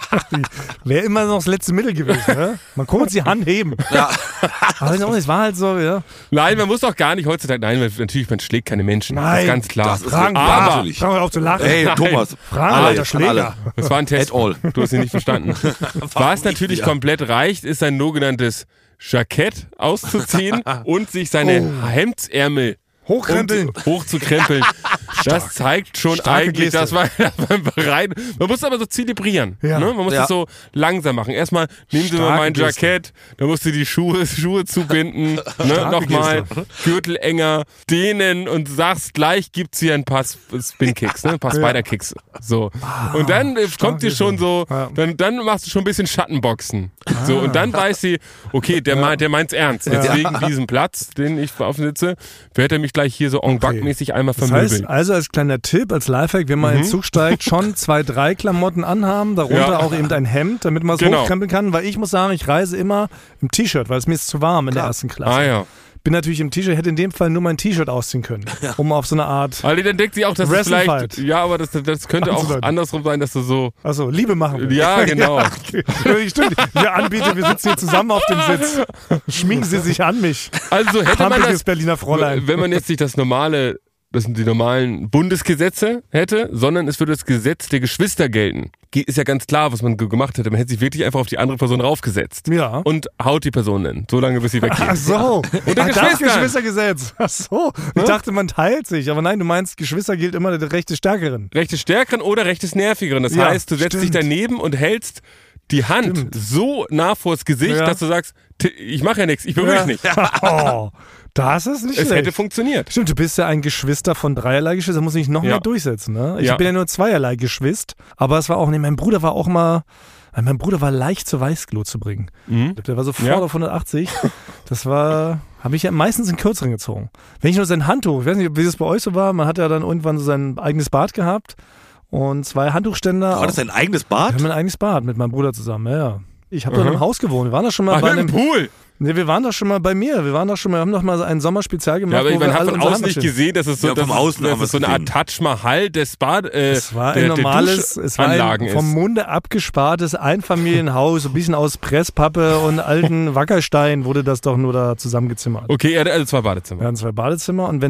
Wäre immer noch das letzte Mittel gewesen. Ne? Man konnte die Hand heben. Ja. Aber es war halt so, ja. Nein, man muss doch gar nicht heutzutage. Nein, natürlich, man schlägt keine Menschen. Das Nein. ist ganz klar. Das ist Fragen aber natürlich. Fragen wir auf zu lachen. Hey, Thomas. Fragen alle, wir der Schläger. alle. Das war ein Test. At all. Du hast ihn nicht verstanden. Was natürlich Ja. komplett reicht, ist ein sogenanntes Jackett auszuziehen und sich seine Hemdsärmel Hochkrempeln. hochzukrempeln. Das zeigt schon Starke eigentlich, Geste. dass man bereit. Man muss aber so zelebrieren. Ja. Ne? Man muss Ja. das so langsam machen. Erstmal nehmen Sie mal Starke mein Geste. Jackett, dann musst du die Schuhe zubinden, ne? Nochmal Gürtel enger, dehnen und sagst, gleich gibt's hier ein paar Spin-Kicks, ne? Ein paar Spider-Kicks. So. Und dann kommt dir schon so, Ja. dann machst du schon ein bisschen Schattenboxen. So, und dann weiß sie, okay, der meint's ernst. Jetzt wegen diesem Platz, den ich auf dem sitze, wird er mich gleich hier so en banc-mäßig einmal Das vermöbeln. heißt, also als kleiner Tipp, als Lifehack, wenn man in den Zug steigt, schon 2, 3 Klamotten anhaben, darunter Ja. auch eben ein Hemd, damit man es Genau. hochkrempeln kann, weil ich muss sagen, ich reise immer im T-Shirt, weil es mir ist zu warm in der ersten Klasse. Ah ja. Bin natürlich im T-Shirt, hätte in dem Fall nur mein T-Shirt ausziehen können, um auf so eine Art, Also dann denkt sie auch, dass es Wrestling vielleicht, Fight. ja, aber das könnte auch Anzudeuten. andersrum sein, dass du so, also Liebe machen will. ja, genau. Okay. Stimmt, wir anbieten, wir sitzen hier zusammen auf dem Sitz. Schminken Sie sich an mich. Also hätte man Pampiges das, Berliner Fräulein. wenn man jetzt nicht das sind die normalen Bundesgesetze hätte, sondern es würde das Gesetz der Geschwister gelten. Ist ja ganz klar, was man gemacht hätte. Man hätte sich wirklich einfach auf die andere Person raufgesetzt. Ja. Und haut die Person in. So lange, bis sie weggeht. Ach so, Unter das Geschwistern. Geschwistergesetz. Ach so, ich dachte, man teilt sich. Aber nein, du meinst, Geschwister gilt immer der Recht des Stärkeren. Rechtes Stärkeren oder rechtes Nervigeren. Das Ja, heißt, du setzt dich stimmt. daneben und hältst die Hand Stimmt. so nah vors Gesicht, Ja. dass du sagst, ich mache ja nichts, ich berühre dich nicht. Oh, das ist nicht Es schlecht. hätte funktioniert. Stimmt, du bist ja ein Geschwister von dreierlei Geschwister, muss ich noch Ja. mehr durchsetzen. Ne? Ich Ja. bin ja nur zweierlei Geschwister, aber es war auch, mein Bruder war auch mal, mein Bruder war leicht zur Weißglut zu bringen. Der war sofort Ja. auf 180. Das war, habe ich ja meistens in kürzeren gezogen. Wenn ich nur sein Handtuch, ich weiß nicht, wie das bei euch so war, man hat ja dann irgendwann so sein eigenes Bad gehabt und 2 Handtuchständer. War das dein eigenes Wir Bad? haben ein eigenes Bad mit meinem Bruder zusammen, ja. Ich habe da in einem Haus gewohnt. Wir waren da schon mal Ach, bei im einem. Pool. Nee, wir waren da schon mal bei mir. Wir haben doch mal ein Sommerspezial gemacht. Ja, aber wo man wir hat alle von unsere außen nicht Handtücher- gesehen, dass es so, Ja, vom Außen haben dass wir es so eine gesehen. Art Taj Mahal des Bad, Es war ein der normales, es war Duschanlagen ein vom ist. Munde abgespartes Einfamilienhaus, ein bisschen aus Presspappe und alten Wackerstein wurde das doch nur da zusammengezimmert. Okay, er hatte also 2 Badezimmer. Wir hatten 2 Badezimmer und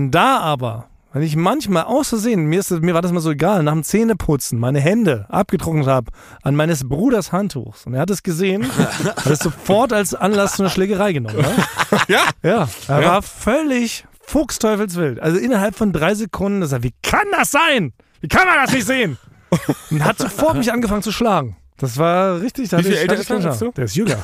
wenn ich manchmal aus Versehen, mir war das mal so egal, nach dem Zähneputzen meine Hände abgetrocknet habe an meines Bruders Handtuchs und er hat es gesehen, hat es sofort als Anlass zu einer Schlägerei genommen. Ne? Ja. Ja, er Ja. war völlig fuchsteufelswild. Also innerhalb von 3 Sekunden, dass er, wie kann das sein? Wie kann man das nicht sehen? Und hat sofort mich angefangen zu schlagen. Das war richtig. da Wie hatte viel ich- älter hatte ist er ich als du? Der ist jünger.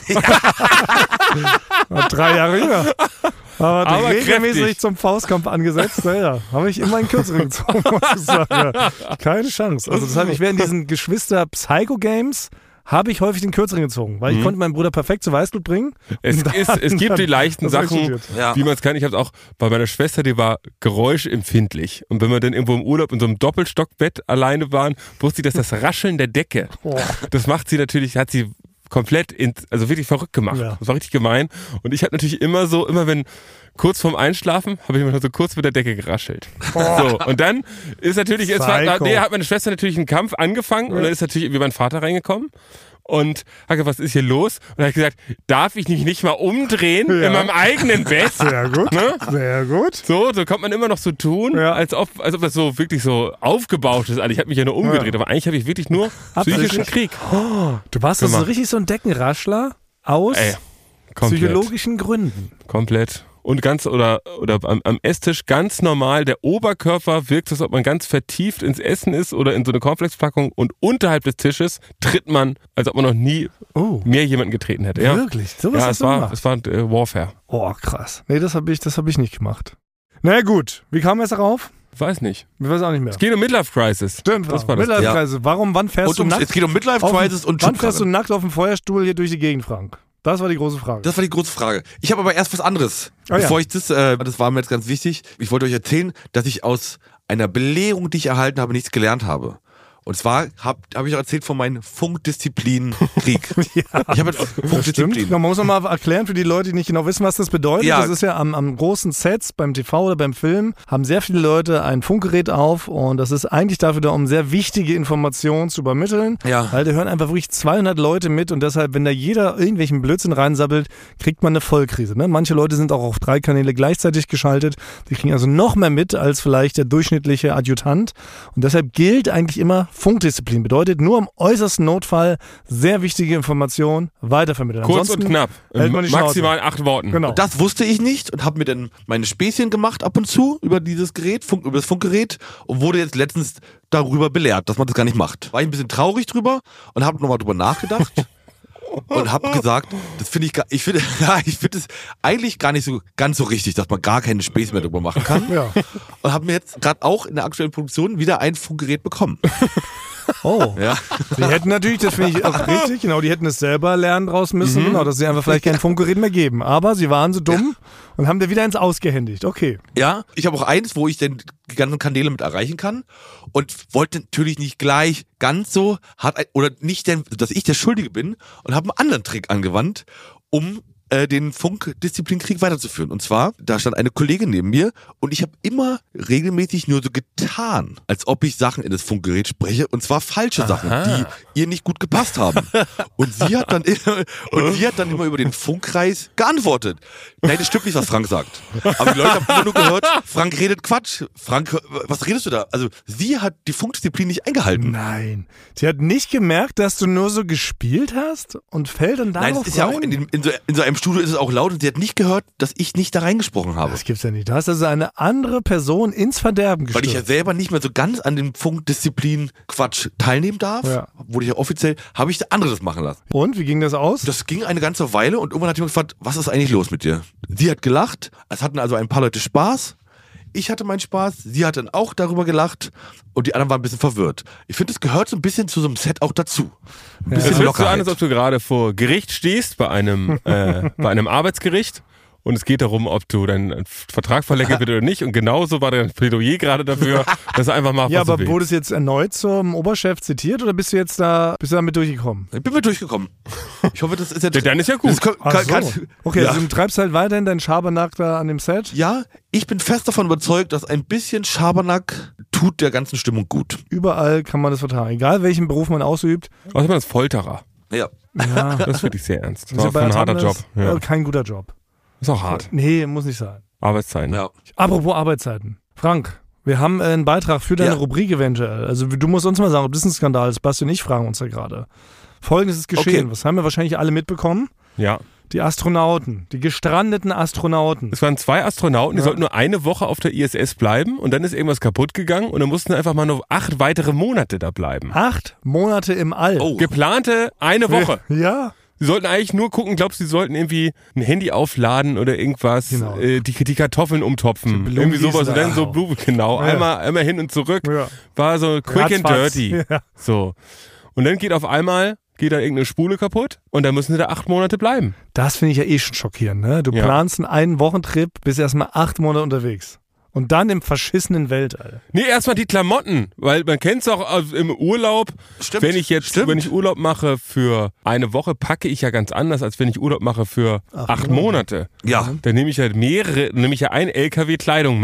3 Jahre jünger. Aber Aber regelmäßig kräftig. zum Faustkampf angesetzt. Ja. Habe ich immer einen kürzeren gezogen, muss ich sagen. Ja. Keine Chance. Also das heißt, ich wäre in diesen Geschwister-Psycho-Games habe ich häufig den kürzeren gezogen, weil ich konnte meinen Bruder perfekt zur Weißglut bringen. Es gibt die leichten das Sachen, funktioniert. Ja. wie man es kann. Ich habe es auch bei meiner Schwester, die war geräuschempfindlich. Und wenn wir dann irgendwo im Urlaub in so einem Doppelstockbett alleine waren, wusste ich, dass das Rascheln der Decke, das macht sie natürlich, hat sie komplett, also wirklich verrückt gemacht. Ja. Das war richtig gemein. Und ich habe natürlich immer wenn kurz vorm Einschlafen, habe ich immer so kurz mit der Decke geraschelt. So, und dann ist natürlich, Psycho. hat meine Schwester natürlich einen Kampf angefangen und dann ist natürlich irgendwie mein Vater reingekommen. und habe gesagt, was ist hier los? Und habe ich gesagt, darf ich nicht mal umdrehen in meinem eigenen Bett? Sehr gut, ne? Sehr gut. So kann man immer noch so tun, als ob das so wirklich so aufgebaut ist. Also ich habe mich ja nur umgedreht, aber eigentlich habe ich wirklich nur psychischen Krieg. Oh, du warst so richtig so ein Deckenraschler aus psychologischen Gründen. Komplett. Und ganz oder am Esstisch ganz normal, der Oberkörper wirkt, als ob man ganz vertieft ins Essen ist oder in so eine Cornflakes-Packung und unterhalb des Tisches tritt man, als ob man noch nie mehr jemanden getreten hätte. Ja. Wirklich? So was hast du gemacht? Es war Warfare. Oh, krass. Nee, das hab ich nicht gemacht. Na naja, gut, wie kam es darauf? Weiß nicht. Ich weiß auch nicht mehr. Es geht um Midlife Crisis. Stimmt, das war das. Midlife Crisis. Wann fährst du nackt? Es geht um Midlife Crisis und wann fährst du nackt auf dem Feuerstuhl hier durch die Gegend, Frank? Das war die große Frage. Das war die große Frage. Ich habe aber erst was anderes. Bevor ich das war mir jetzt ganz wichtig. Ich wollte euch erzählen, dass ich aus einer Belehrung, die ich erhalten habe, nichts gelernt habe. Und zwar habe ich auch erzählt von meinem Funkdisziplin-Krieg. Ja, ich habe Funkdisziplin. Man muss noch mal erklären für die Leute, die nicht genau wissen, was das bedeutet. Ja. Das ist ja am großen Sets, beim TV oder beim Film, haben sehr viele Leute ein Funkgerät auf und das ist eigentlich dafür da, um sehr wichtige Informationen zu übermitteln. Ja. Weil da hören einfach wirklich 200 Leute mit und deshalb, wenn da jeder irgendwelchen Blödsinn reinsabbelt, kriegt man eine Vollkrise. Ne? Manche Leute sind auch auf 3 Kanäle gleichzeitig geschaltet. Die kriegen also noch mehr mit als vielleicht der durchschnittliche Adjutant. Und deshalb gilt eigentlich immer, Funkdisziplin bedeutet nur im äußersten Notfall sehr wichtige Informationen weitervermitteln. Kurz und knapp. Maximal 8 Worten. Genau. Das wusste ich nicht und habe mir dann meine Späßchen gemacht ab und zu über dieses Gerät, über das Funkgerät und wurde jetzt letztens darüber belehrt, dass man das gar nicht macht. War ich ein bisschen traurig drüber und habe nochmal drüber nachgedacht. Und habe gesagt, das finde ich finde es eigentlich gar nicht so ganz so richtig, dass man gar keine Späße mehr drüber machen kann. Ja. Und habe mir jetzt gerade auch in der aktuellen Produktion wieder ein Funkgerät bekommen. Oh. Ja. Die hätten natürlich, das finde ich auch richtig, genau, die hätten es selber lernen draus müssen, genau, dass sie einfach vielleicht kein Funkgerät mehr geben. Aber sie waren so dumm und haben dir wieder eins ausgehändigt. Okay. Ja, ich habe auch eins, wo ich dann die ganzen Kanäle mit erreichen kann und wollte natürlich nicht gleich ganz so hart, oder nicht, dass ich der Schuldige bin und habe einen anderen Trick angewandt, um den Funkdisziplinkrieg weiterzuführen. Und zwar, da stand eine Kollegin neben mir und ich habe immer regelmäßig nur so getan, als ob ich Sachen in das Funkgerät spreche und zwar falsche Sachen, die ihr nicht gut gepasst haben. Und sie hat dann immer über den Funkkreis geantwortet. Nein, das stimmt nicht, was Frank sagt. Aber die Leute haben immer nur gehört, Frank redet Quatsch. Frank, was redest du da? Also sie hat die Funkdisziplin nicht eingehalten. Nein. Sie hat nicht gemerkt, dass du nur so gespielt hast und fällt dann darauf Nein, das ist ja auch in so einem Studio ist es auch laut und sie hat nicht gehört, dass ich nicht da reingesprochen habe. Das gibt's ja nicht. Du hast also eine andere Person ins Verderben gestürzt. Weil ich ja selber nicht mehr so ganz an dem Funkdisziplin-Quatsch teilnehmen darf, wurde ich ja offiziell, habe ich der andere das machen lassen. Und, wie ging das aus? Das ging eine ganze Weile und irgendwann hat jemand gefragt, was ist eigentlich los mit dir? Sie hat gelacht, es hatten also ein paar Leute Spaß. Ich hatte meinen Spaß, sie hat dann auch darüber gelacht und die anderen waren ein bisschen verwirrt. Ich finde, es gehört so ein bisschen zu so einem Set auch dazu. Ein bisschen Es hört so Lockerheit. an, als ob du gerade vor Gericht stehst, bei einem Arbeitsgericht. Und es geht darum, ob du deinen Vertrag verlängert wird oder nicht. Und genauso war dein Plädoyer gerade dafür, dass er einfach mal ja, aber wurde es jetzt erneut zum Oberchef zitiert oder bist du damit durchgekommen? Ich bin mit durchgekommen. Ich hoffe, das ist jetzt... Dann ist ja gut. Okay, also du treibst halt weiterhin deinen Schabernack da an dem Set? Ja, ich bin fest davon überzeugt, dass ein bisschen Schabernack tut der ganzen Stimmung gut. Überall kann man das vertragen, egal welchen Beruf man ausübt. Außer man ist Folterer. Ja. Das ist wirklich sehr ernst. Das war ein harter Job. Ja. Kein guter Job. Ist auch hart. Nee, muss nicht sein. Arbeitszeiten. Ja. Apropos Arbeitszeiten. Frank, wir haben einen Beitrag für deine Rubrik eventuell. Also du musst uns mal sagen, ob das ein Skandal ist. Basti und ich fragen uns ja gerade. Folgendes ist geschehen. Okay. Was haben wir wahrscheinlich alle mitbekommen? Ja. Die Astronauten, die gestrandeten Astronauten. Es waren 2 Astronauten, die sollten nur eine Woche auf der ISS bleiben und dann ist irgendwas kaputt gegangen und dann mussten einfach mal nur 8 weitere Monate da bleiben. 8 Monate im All. Oh. Geplante eine Woche. Ja. Sie sollten eigentlich nur gucken, glaubst du, sie sollten irgendwie ein Handy aufladen oder irgendwas, Genau. die Kartoffeln umtopfen, irgendwie sowas und dann so Blumen, genau, Ja. einmal hin und zurück, Ja. war so quick and Ratzfatz. dirty, Ja. so. Und dann geht da irgendeine Spule kaputt und dann müssen sie da 8 Monate bleiben. Das finde ich ja eh schon schockierend. Ne? Du Ja. planst einen Wochentrip, bist erstmal 8 Monate unterwegs. Und dann im verschissenen Weltall. Nee, erstmal die Klamotten, weil man kennt es auch im Urlaub. Stimmt. Wenn ich Urlaub mache für eine Woche, packe ich ja ganz anders, als wenn ich Urlaub mache für 8 Monate. Ja. Dann nehme ich ja ein LKW Kleidung mit.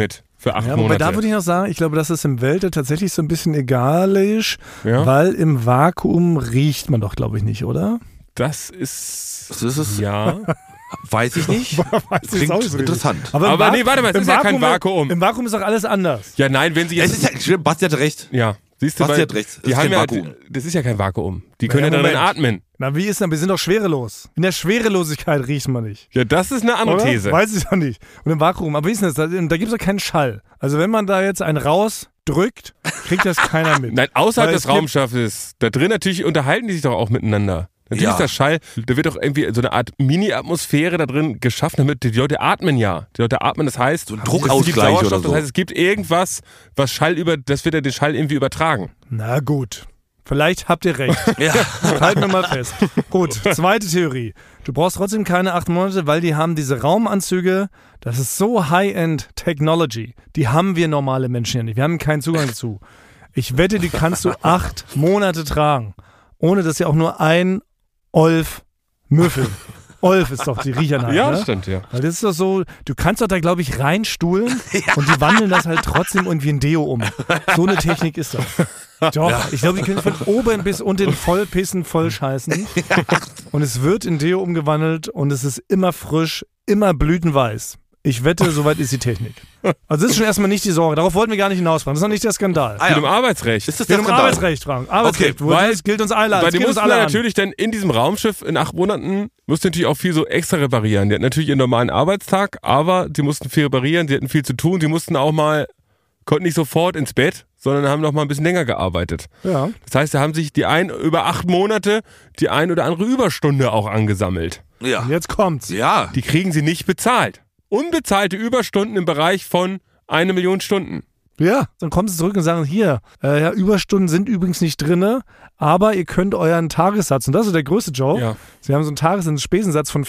für 8 Ja, wobei Monate. da würde ich noch sagen, ich glaube, das ist im Weltall tatsächlich so ein bisschen egalisch, Ja. weil im Vakuum riecht man doch, glaube ich, nicht, oder? Das ist... Was ist es? Ja. Weiß ich nicht. Weiß ich jetzt auch nicht Klingt so interessant. im Aber Va- nee, warte mal, es im ist ja kein Vakuum. Im Vakuum ist doch alles anders. Ja, nein, wenn sie Es jetzt... ist ja, stimmt, Basti hatte recht. Ja, siehst du, Basti weil hat recht. Es die ist haben kein ja, Vakuum. das ist ja kein Vakuum. Die können Naja, ja darin Moment. atmen. Na, wie ist denn? Wir sind doch schwerelos. In der Schwerelosigkeit riecht man nicht. Ja, das ist eine andere Oder? These. Weiß ich doch nicht. Und im Vakuum, aber wie ist denn das? Da gibt es doch keinen Schall. Also wenn man da jetzt einen rausdrückt, kriegt das keiner mit. Nein, außerhalb Weil des es gibt- Raumschiffes. Da drin natürlich unterhalten die sich doch auch miteinander. Natürlich Ja. ist das Schall, da wird doch irgendwie so eine Art Mini-Atmosphäre da drin geschaffen, damit die Leute atmen ja. Die Leute atmen, das heißt, So ein es gibt Druckausgleich Sauerstoff, oder so. das heißt, es gibt irgendwas, was das wird ja den Schall irgendwie übertragen. Na gut. Vielleicht habt ihr recht. Ja. Halten wir mal fest. Gut, zweite Theorie. Du brauchst trotzdem keine 8 Monate, weil die haben diese Raumanzüge, das ist so High-End Technology. Die haben wir normale Menschen ja nicht. Wir haben keinen Zugang dazu. Ich wette, die kannst du 8 Monate tragen, ohne dass sie auch nur ein Olf müffeln. Olf ist doch die Riechernheit, Ja, ne? stimmt, ja. Weil das ist doch so, du kannst doch da, glaube ich, reinstuhlen und die wandeln das halt trotzdem irgendwie in Deo um. So eine Technik ist das. Doch, ich glaube, die können von oben bis unten voll pissen, voll scheißen. Und es wird in Deo umgewandelt und es ist immer frisch, immer blütenweiß. Ich wette, soweit ist die Technik. Also das ist schon erstmal nicht die Sorge. Darauf wollten wir gar nicht hinausfahren. Das ist noch nicht der Skandal. Ah, Mit dem ja. Arbeitsrecht. Ist das Geht der um Skandal? Arbeitsrecht, Frank. Arbeitsrecht. Okay, weil- das gilt uns alle. Weil Das die gilt uns mussten alle an. natürlich dann in diesem Raumschiff in 8 Monaten, mussten natürlich auch viel so extra reparieren. Die hatten natürlich ihren normalen Arbeitstag, aber die mussten viel reparieren, die hatten viel zu tun, die mussten auch mal, konnten nicht sofort ins Bett, sondern haben noch mal ein bisschen länger gearbeitet. Ja. Das heißt, da haben sich über 8 Monate die ein oder andere Überstunde auch angesammelt. Ja. Und jetzt kommt's. Ja. Die kriegen sie nicht bezahlt. Unbezahlte Überstunden im Bereich von 1 Million Stunden. Ja, dann kommen sie zurück und sagen, hier, ja, Überstunden sind übrigens nicht drinne, aber ihr könnt euren Tagessatz, und das ist der größte Joke, Ja. sie haben so einen Spesensatz von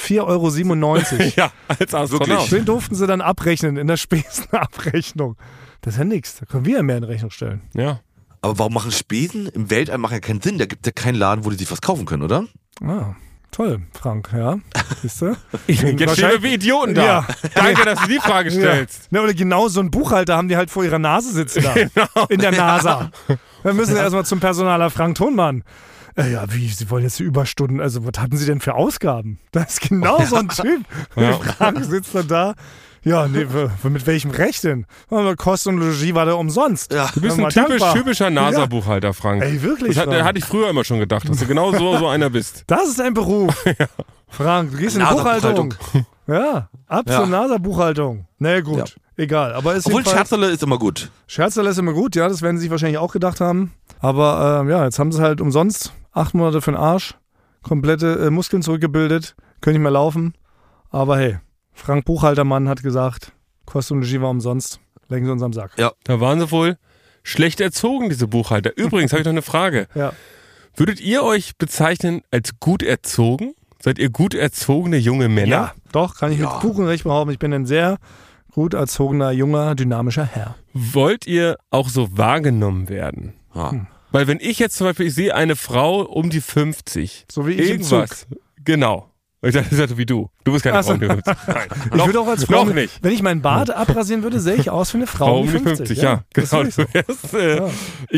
4,97 €. Ja, als Astronaut. Den durften sie dann abrechnen in der Spesenabrechnung. Das ist ja nichts, da können wir ja mehr in Rechnung stellen. Ja. Aber warum machen Spesen im Weltall machen ja keinen Sinn? Da gibt es ja keinen Laden, wo die sich was kaufen können, oder? Ah, toll, Frank, ja. Siehst du? Jetzt stehen wir Wahrscheinlich- wie Idioten da. Ja. Danke, dass du die Frage stellst. Ja, oder genau so einen Buchhalter haben die halt vor ihrer Nase sitzen da. Genau. In der NASA. Dann müssen sie erstmal zum Personaler Frank Thonmann. Ja, wie, Sie wollen jetzt Überstunden, also was hatten Sie denn für Ausgaben? Das ist genau so ein Typ. Ja. Frank sitzt dann da. Ja, nee, mit welchem Recht denn? Kost und Logis war da umsonst. Ja. Du bist Mal ein dankbar. typischer NASA-Buchhalter, Frank. Ey, wirklich, Das Frank. hatte ich früher immer schon gedacht, dass du genau so einer bist. Das ist dein Beruf. Frank, du gehst in die Buchhaltung. Ja, ab zur NASA-Buchhaltung. Na gut, Ja. egal. Aber ist Obwohl jedenfalls- Scherzerle ist immer gut. Scherzerle ist immer gut, ja, das werden sie sich wahrscheinlich auch gedacht haben. Aber ja, jetzt haben sie halt umsonst 8 Monate für den Arsch, komplette Muskeln zurückgebildet, können nicht mehr laufen. Aber hey, Frank Buchhaltermann hat gesagt, Kost und Logis war umsonst, legen sie uns am Sack. Ja. Da waren sie wohl schlecht erzogen, diese Buchhalter. Übrigens habe ich noch eine Frage. Ja. Würdet ihr euch bezeichnen als gut erzogen? Seid ihr gut erzogene junge Männer? Ja, doch, kann ich mit Buch und Recht behaupten, ich bin ein sehr gut erzogener, junger, dynamischer Herr. Wollt ihr auch so wahrgenommen werden? Ja. Weil wenn ich jetzt zum Beispiel, ich sehe eine Frau um die 50. So wie ich im Zug. irgendwas. Genau. Ich dachte, das ist wie du. Du bist keine Ach so. Frau um die 50. Nein. Ich würde auch als Frau, noch nicht. wenn ich meinen Bart abrasieren würde, sähe ich aus wie eine Frau Frau um die 50, ja. Das Genau. ist wirklich so. Das,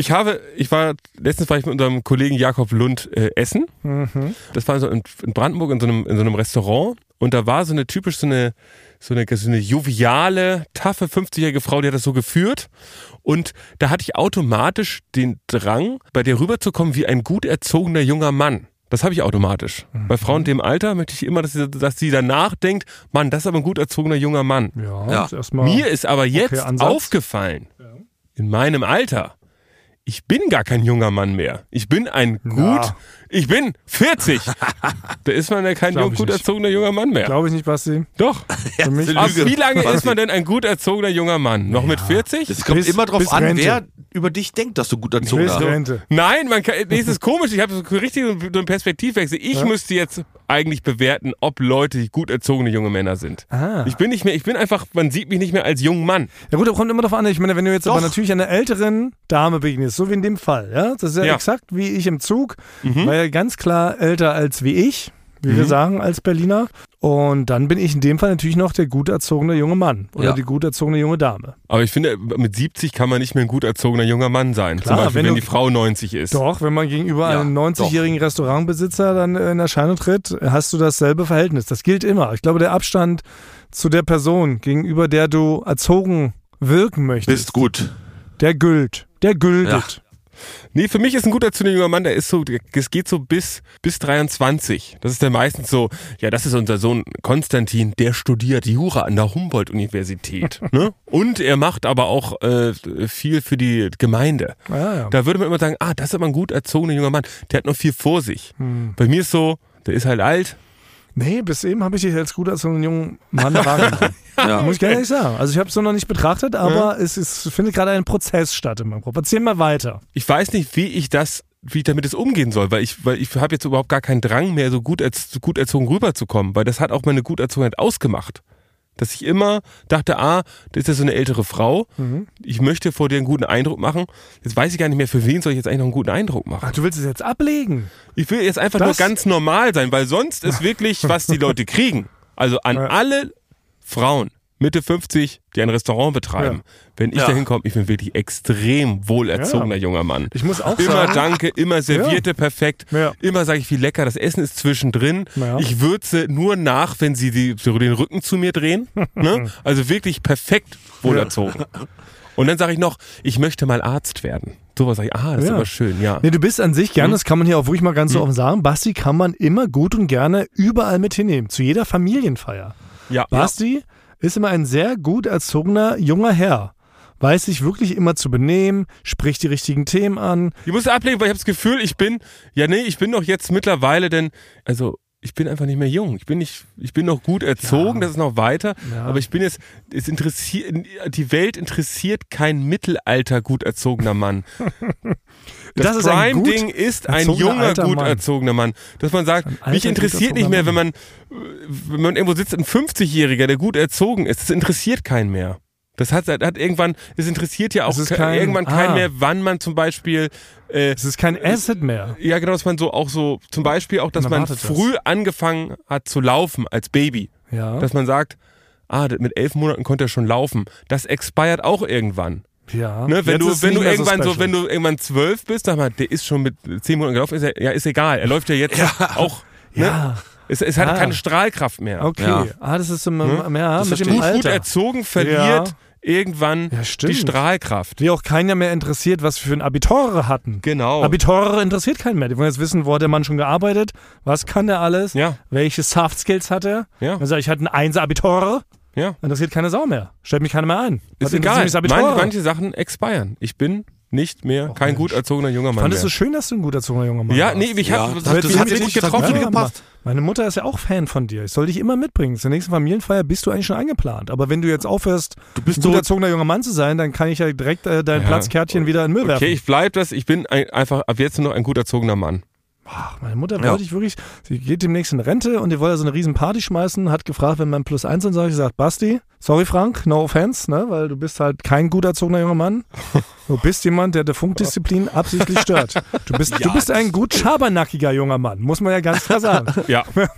letztens war ich mit unserem Kollegen Jakob Lund essen. Mhm. Das war so in Brandenburg in so einem Restaurant. Und da war so eine typisch so eine joviale, taffe 50-jährige Frau, die hat das so geführt. Und da hatte ich automatisch den Drang, bei der rüberzukommen wie ein gut erzogener junger Mann. Das habe ich automatisch. Bei Frauen in dem Alter möchte ich immer, dass sie danach denkt, Mann, das ist aber ein gut erzogener junger Mann. Ja, Ja. ist erstmal. Mir ist aber jetzt Ansatz. aufgefallen, in meinem Alter, ich bin gar kein junger Mann mehr. Ich bin ich bin 40. Da ist man ja kein Glaub ich gut nicht. erzogener junger Mann mehr. Glaube ich nicht, Basti. Doch. Für mich Lüge. Ab wie lange Basti. ist man denn ein gut erzogener junger Mann? Noch mit 40? Es kommt Bis- immer drauf bis an, Rente. wer über dich denkt, dass du gut erzogen Bis bist. Rente. Nein, es ist komisch. Ich habe so richtig so einen Perspektivwechsel. Ich müsste jetzt eigentlich bewerten, ob Leute gut erzogene junge Männer sind. Ah. Ich bin nicht mehr, man sieht mich nicht mehr als jungen Mann. Ja gut, da kommt immer drauf an. Ich meine, wenn du jetzt aber natürlich einer älteren Dame begegnest, so wie in dem Fall, ja, das ist ja, Ja. exakt wie ich im Zug, war ja ganz klar älter als wie ich. wie wir sagen als Berliner. Und dann bin ich in dem Fall natürlich noch der gut erzogene junge Mann oder die gut erzogene junge Dame. Aber ich finde, mit 70 kann man nicht mehr ein gut erzogener junger Mann sein. Klar, zum Beispiel, wenn du- die Frau 90 ist. Doch, wenn man gegenüber einem 90-jährigen Restaurantbesitzer dann in Erscheinung tritt, hast du dasselbe Verhältnis. Das gilt immer. Ich glaube, der Abstand zu der Person, gegenüber der du erzogen wirken möchtest, Bist gut. der gilt. Der gültet. Ja. Nee, für mich ist ein gut erzogener junger Mann, der ist so, es geht so bis 23. Das ist dann meistens so, ja, das ist unser Sohn Konstantin, der studiert Jura an der Humboldt-Universität. Ne? Und er macht aber auch viel für die Gemeinde. Ja. Da würde man immer sagen, das ist aber ein gut erzogener junger Mann, der hat noch viel vor sich. Bei mir ist so, der ist halt alt. Nee, bis eben habe ich dich als gut erzogenen jungen Mann wahrgenommen. Ja. Muss ich gar nicht sagen. Also ich habe es noch nicht betrachtet, aber es findet gerade ein Prozess statt in meinem Kopf. Erzähl mal weiter. Ich weiß nicht, wie ich damit es umgehen soll, weil ich habe jetzt überhaupt gar keinen Drang mehr, so gut erzogen rüberzukommen, weil das hat auch meine Guterzogenheit ausgemacht. Dass ich immer dachte, das ist ja so eine ältere Frau, ich möchte vor dir einen guten Eindruck machen. Jetzt weiß ich gar nicht mehr, für wen soll ich jetzt eigentlich noch einen guten Eindruck machen. Ach, du willst es jetzt ablegen? Ich will jetzt einfach nur ganz normal sein, weil sonst ist wirklich, was die Leute kriegen. Also an alle Frauen Mitte 50, die ein Restaurant betreiben. Wenn ich da hinkomme, ich bin wirklich extrem wohlerzogener junger Mann. Ich muss auch immer sagen, danke, immer Serviette perfekt, Ja. immer sage ich, wie lecker, das Essen ist zwischendrin. Ja. Ich würze nur nach, wenn sie den Rücken zu mir drehen. Ne? Also wirklich perfekt wohlerzogen. Und dann sage ich noch, ich möchte mal Arzt werden. Sowas sage ich, das ist aber schön, ja. Nee, du bist an sich gerne, das kann man hier auch wirklich mal ganz so offen sagen, Basti kann man immer gut und gerne überall mit hinnehmen, zu jeder Familienfeier. Ja. Basti ist immer ein sehr gut erzogener junger Herr. Weiß sich wirklich immer zu benehmen, spricht die richtigen Themen an. Ich muss ablegen, weil ich habe das Gefühl, ich bin doch jetzt mittlerweile, ich bin einfach nicht mehr jung. Ich bin noch gut erzogen, das ist noch weiter, aber ich bin jetzt, die Welt interessiert kein Mittelalter gut erzogener Mann. Das ist ein gut Prime-Ding ist ein erzogener junger, alter gut Mann. erzogener Mann. Dass man sagt, alter, mich interessiert gut nicht mehr, erzogener wenn man irgendwo sitzt, ein 50-Jähriger, der gut erzogen ist. Das interessiert keinen mehr. Das hat irgendwann, es interessiert ja auch Es ist irgendwann keinen mehr, wann man zum Beispiel Es ist kein Asset mehr. ja, genau, dass man zum Beispiel auch, dass Man man wartet das. früh angefangen hat zu laufen als Baby. Ja. Dass man sagt, mit 11 Monaten konnte er schon laufen. Das expired auch irgendwann. Ja. Ne? Wenn Jetzt du ist nicht mehr wenn du special. irgendwann 12 bist, sag mal, der ist schon mit 10 Monaten gelaufen, ist egal. Er läuft ja jetzt auch. Ne? Ja. Es hat keine Strahlkraft mehr. Okay. Ja. Das ist mehr mit verstehe dem ich. Gut Alter. erzogen verliert irgendwann Ja, stimmt. die Strahlkraft. Wie auch keiner mehr interessiert, was wir für ein Abitore hatten. Genau. Abitore interessiert keinen mehr. Die wollen jetzt wissen, wo hat der Mann schon gearbeitet, was kann der alles, Ja. welche Soft Skills hat er. Ja. Dann sage ich, hatte ein 1er Abitore, Ja. interessiert keine Sau mehr. Stellt mich keiner mehr ein. Ist Was interessiert egal. mich das Abitore? Manche Sachen expiren. Ich bin nicht mehr kein Mensch. gut erzogener junger Mann Fandest mehr. du schön, dass du ein gut erzogener junger Mann Ja, warst? nee, ich hab, Ja, das das hat mich dich gut getroffen, getroffen. gepasst. Meine Mutter ist ja auch Fan von dir. Ich soll dich immer mitbringen. Zur nächsten Familienfeier bist du eigentlich schon eingeplant. Aber wenn du jetzt aufhörst, ein gut erzogener junger Mann zu sein, dann kann ich ja direkt dein Platzkärtchen wieder in den Müll werfen. Okay, ich bleib das. Ich bin einfach ab jetzt nur noch ein gut erzogener Mann. Ach, meine Mutter wollte ich wirklich, sie geht demnächst in Rente und die wollte so eine riesen Party schmeißen, hat gefragt, wenn man +1 sind, sage ich, gesagt, Basti, sorry Frank, no offense, ne, weil du bist halt kein gut erzogener junger Mann. Du bist jemand, der Funkdisziplin absichtlich stört. Du bist ein gut schabernackiger junger Mann, muss man ja ganz klar sagen. Ja. Wenn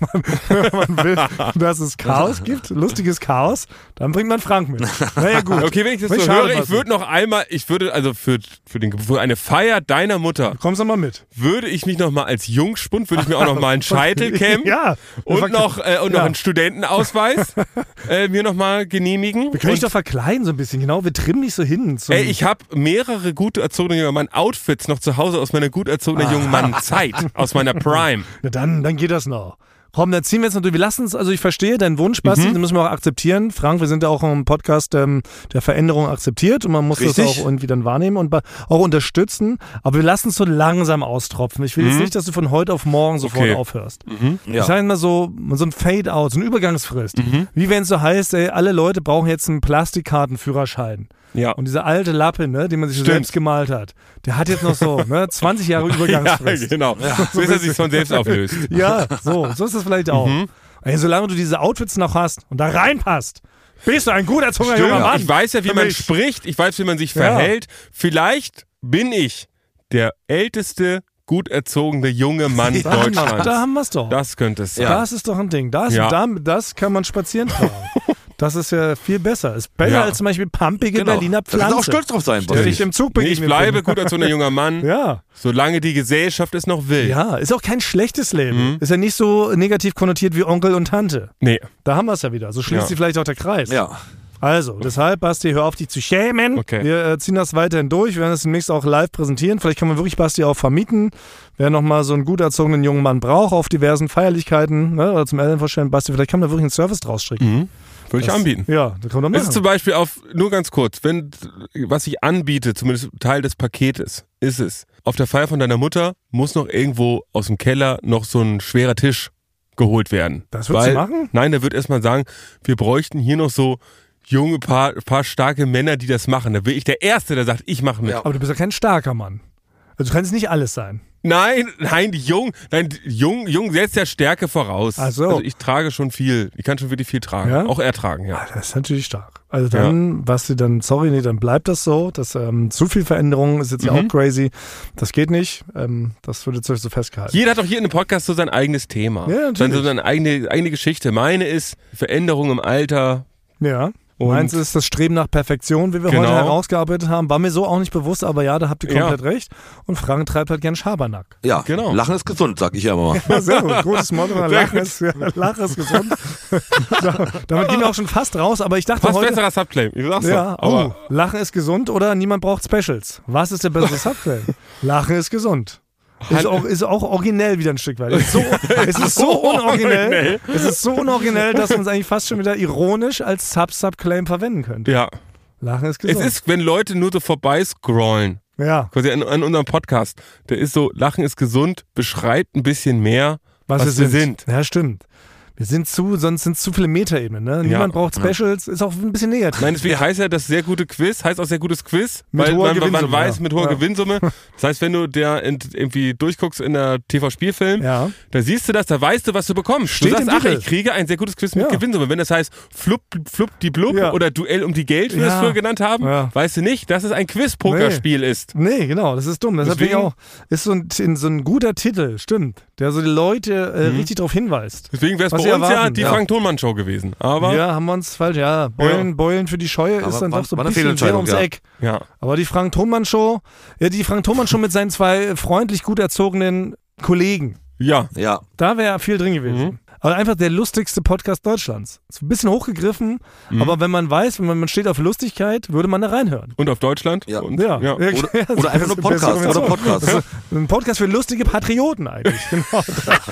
man will, dass es Chaos gibt, lustiges Chaos, dann bringt man Frank mit. Naja, gut. Okay, wenn ich das Wenn so schade höre, ich passiert. würde noch einmal, also für eine Feier deiner Mutter, Kommst du mal mit. würde ich mich noch mal als Jungspund, würde ich mir auch noch mal einen Scheitel kämmen Ja. und noch einen Studentenausweis mir noch mal genehmigen. Wir können dich doch verkleiden so ein bisschen, genau. Wir trimmen dich so hin. Ich habe mehrere gut erzogene junger Mann Outfits noch zu Hause aus meiner gut erzogenen jungen Mann Zeit, aus meiner Prime. Na dann geht das noch. Komm, dann ziehen wir jetzt noch durch. Wir lassen es, also ich verstehe deinen Wunsch, Basti, den müssen wir auch akzeptieren. Frank, wir sind ja auch im Podcast der Veränderung akzeptiert und man muss das auch irgendwie dann wahrnehmen und auch unterstützen. Aber wir lassen es so langsam austropfen. Ich will jetzt nicht, dass du von heute auf morgen sofort aufhörst. Ja. Ich sage immer so ein Fade-out, so eine Übergangsfrist. Wie wenn es so heißt, ey, alle Leute brauchen jetzt einen Plastikkartenführerschein. Ja. Und dieser alte Lappe, ne, den man sich selbst gemalt hat, der hat jetzt noch so 20 Jahre Übergangsfrist. Ja, genau. Bis er sich von selbst auflöst. Ja, so ist das vielleicht auch. Ey, solange du diese Outfits noch hast und da reinpasst, bist du ein gut erzogener junger Mann. Ich weiß ja, wie Für man mich. spricht, ich weiß, wie man sich verhält. Vielleicht bin ich der älteste gut erzogene junge Mann Deutschlands. Da haben wir es doch. Das könnte es sein. Das ist doch ein Ding. Das kann man spazieren tragen. Das ist ja viel besser. Ist besser als zum Beispiel pumpige Berliner Da kannst Pflanze. du auch stolz drauf sein. Der dich im Zug begegnet. Ich bleibe gut erzogener junger Mann, Ja. solange die Gesellschaft es noch will. Ja, ist auch kein schlechtes Leben. Ist ja nicht so negativ konnotiert wie Onkel und Tante. Nee. Da haben wir es ja wieder. So schließt sich vielleicht auch der Kreis. Ja. Also, deshalb, Basti, hör auf, dich zu schämen. Okay. Wir ziehen das weiterhin durch. Wir werden das demnächst auch live präsentieren. Vielleicht kann man wirklich Basti auch vermieten. Wer nochmal so einen gut erzogenen jungen Mann braucht auf diversen Feierlichkeiten, ne, oder zum Elternvorstellen, Basti, vielleicht kann man da wirklich einen Service draus stricken. Würde ich anbieten. Ja, das kann man Es ist machen. zum Beispiel nur ganz kurz, was ich anbiete, zumindest Teil des Paketes, ist es, auf der Feier von deiner Mutter muss noch irgendwo aus dem Keller noch so ein schwerer Tisch geholt werden. Das würdest du machen? Nein, der wird erstmal sagen, wir bräuchten hier noch so junge, paar starke Männer, die das machen. Da bin ich der Erste, der sagt, ich mache mit. Aber du bist ja kein starker Mann. Also du kannst nicht alles sein. Nein, jung setzt ja Stärke voraus. Ach so. Also ich trage schon viel. Ich kann schon wirklich viel tragen. Ja? Auch ertragen, ja. Ah, das ist natürlich stark. Also dann, Basti, dann bleibt das so. Das, zu viel Veränderung ist jetzt ja auch crazy. Das geht nicht. Das wird jetzt so festgehalten. Jeder hat doch hier in dem Podcast so sein eigenes Thema. Ja, natürlich. So seine eigene Geschichte. Meine ist Veränderung im Alter. Ja. Und Meins ist das Streben nach Perfektion, wie wir heute herausgearbeitet haben. War mir so auch nicht bewusst, aber ja, da habt ihr komplett recht. Und Frank treibt halt gern Schabernack. Ja, Genau. Lachen ist gesund, sag ich ja immer mal. Ja, sehr gut. Großes Motto. Lachen ist gesund. Damit gehen wir auch schon fast raus, aber ich dachte Was heute... besserer Subclaim? Ich sag's Ja, doch. Aber Lachen ist gesund oder niemand braucht Specials. Was ist der bessere Subclaim? Lachen ist gesund. Ist auch originell wieder ein Stück weit. Es ist so unoriginell. Es ist so unoriginell, dass man es eigentlich fast schon wieder ironisch als Subclaim verwenden könnte. ja. Lachen ist Es gesund. ist, wenn Leute nur so vorbeiscrollen, ja, quasi an unserem Podcast, der ist so, Lachen ist gesund, beschreibt ein bisschen mehr, was wir sind. Ja, stimmt. Wir sind sonst sind es zu viele Metaebenen. Ne? Niemand braucht Specials, ist auch ein bisschen negativ. Nein, deswegen heißt ja das sehr gute Quiz, heißt auch sehr gutes Quiz, Mit weil hoher man Gewinnsumme, weiß, mit hoher ja. Gewinnsumme. Das heißt, wenn du der irgendwie durchguckst in der TV-Spielfilm, Ja. da siehst du das, da weißt du, was du bekommst. Steht du sagst, im ach, Titel. ich kriege ein sehr gutes Quiz mit Ja. Gewinnsumme. Wenn das heißt Flupp die Blub Ja. oder Duell um die Geld, wie wir es Ja. früher genannt haben, Ja. weißt du nicht, dass es ein Quiz-Pokerspiel ist. Nee, genau, das ist dumm. Deshalb bin ich Deswegen- auch. Ist so ein guter Titel, stimmt. Der so die Leute richtig darauf hinweist. Deswegen wäre es Was bei sie uns ja erwarten, die ja. Frank-Thonmann-Show gewesen. Aber Ja, haben wir uns falsch. Ja, Beulen für die Scheue ist Aber dann war- doch so war ein eine bisschen sehr Fehlentscheidung, ums ja. Eck. ja. Aber die Frank-Thonmann-Show mit seinen zwei freundlich gut erzogenen Kollegen, Ja. Ja. da wäre viel drin gewesen. Aber einfach der lustigste Podcast Deutschlands. Ist ein bisschen hochgegriffen, aber wenn man weiß, wenn man steht auf Lustigkeit, würde man da reinhören. Und auf Deutschland? Ja. Und, Ja. Oder einfach nur Podcast. Oder Podcast. Also, ein Podcast für lustige Patrioten eigentlich. Genau.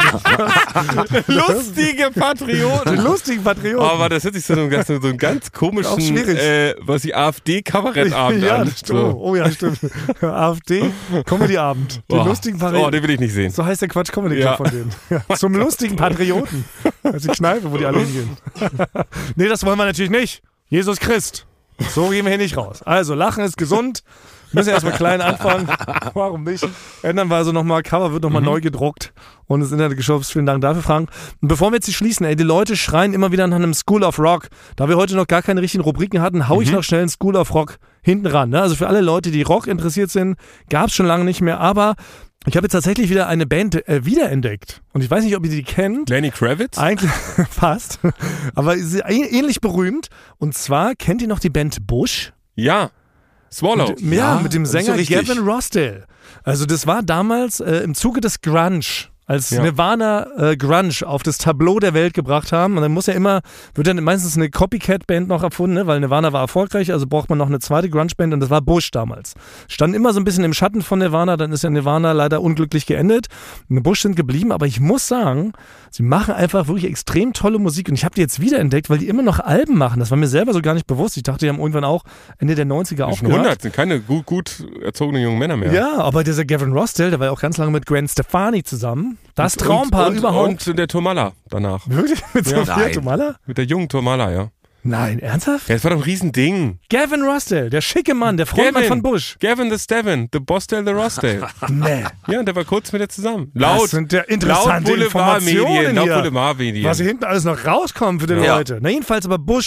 Lustige Patrioten. Die lustigen Patrioten. Aber das hört sich so einen ganz komischen, Auch schwierig. was die AfD-Kabarettabend ja, an. das stimmt. Oh ja, stimmt. AfD, Comedy-Abend. Die lustigen Oh, Patrioten. den will ich nicht sehen. So heißt der Quatsch Comedy Club Ja. von denen. Ja. Zum lustigen Patrioten. Also die Kneipe, wo die alle hingehen. Nee, das wollen wir natürlich nicht. Jesus Christ. So gehen wir hier nicht raus. Also, Lachen ist gesund. Müssen erstmal klein anfangen. Warum nicht? Ändern wir also nochmal. Cover wird nochmal neu gedruckt und ins Internet geschubst. Vielen Dank dafür, Frank. Und bevor wir jetzt hier schließen, die Leute schreien immer wieder nach einem School of Rock. Da wir heute noch gar keine richtigen Rubriken hatten, hau ich noch schnell einen School of Rock hinten ran. Ne? Also für alle Leute, die Rock interessiert sind, gab es schon lange nicht mehr. Aber ich habe jetzt tatsächlich wieder eine Band wiederentdeckt. Und ich weiß nicht, ob ihr die kennt. Lenny Kravitz? Eigentlich fast. Aber sie ist ähnlich berühmt. Und zwar, kennt ihr noch die Band Bush? Ja. Swallow. Mit dem das ist so Sänger richtig. Gavin Rossdale. Also das war damals im Zuge des Grunge, als Nirvana Grunge auf das Tableau der Welt gebracht haben. Und dann wird dann meistens eine Copycat-Band noch erfunden, ne? Weil Nirvana war erfolgreich, also braucht man noch eine zweite Grunge-Band und das war Bush damals. Stand immer so ein bisschen im Schatten von Nirvana, dann ist ja Nirvana leider unglücklich geendet. Und Bush sind geblieben, aber ich muss sagen, sie machen einfach wirklich extrem tolle Musik und ich habe die jetzt wiederentdeckt, weil die immer noch Alben machen. Das war mir selber so gar nicht bewusst. Ich dachte, die haben irgendwann auch Ende der 90er Schon aufgehört. 100, sind keine gut erzogenen jungen Männer mehr. Ja, aber dieser Gavin Rossdale, der war ja auch ganz lange mit Gwen Stefani zusammen. Das Traumpaar überhaupt. Und der Tomala danach. Wirklich? Mit Sophia Nein. Tomala? Mit der jungen Tomala, ja. Nein, ernsthaft? Ja, das war doch ein Riesending. Gavin Rossdale, der schicke Mann, der Frontmann von Bush. Gavin the Steven, the Bosdale the Rossdale. Nee. Ja, der war kurz mit der zusammen. Das sind ja interessante Boulevardmedien, Informationen laut hier. Boulevardmedien. Was hier hinten alles noch rauskommt für die Ja. Leute. Na jedenfalls aber Bush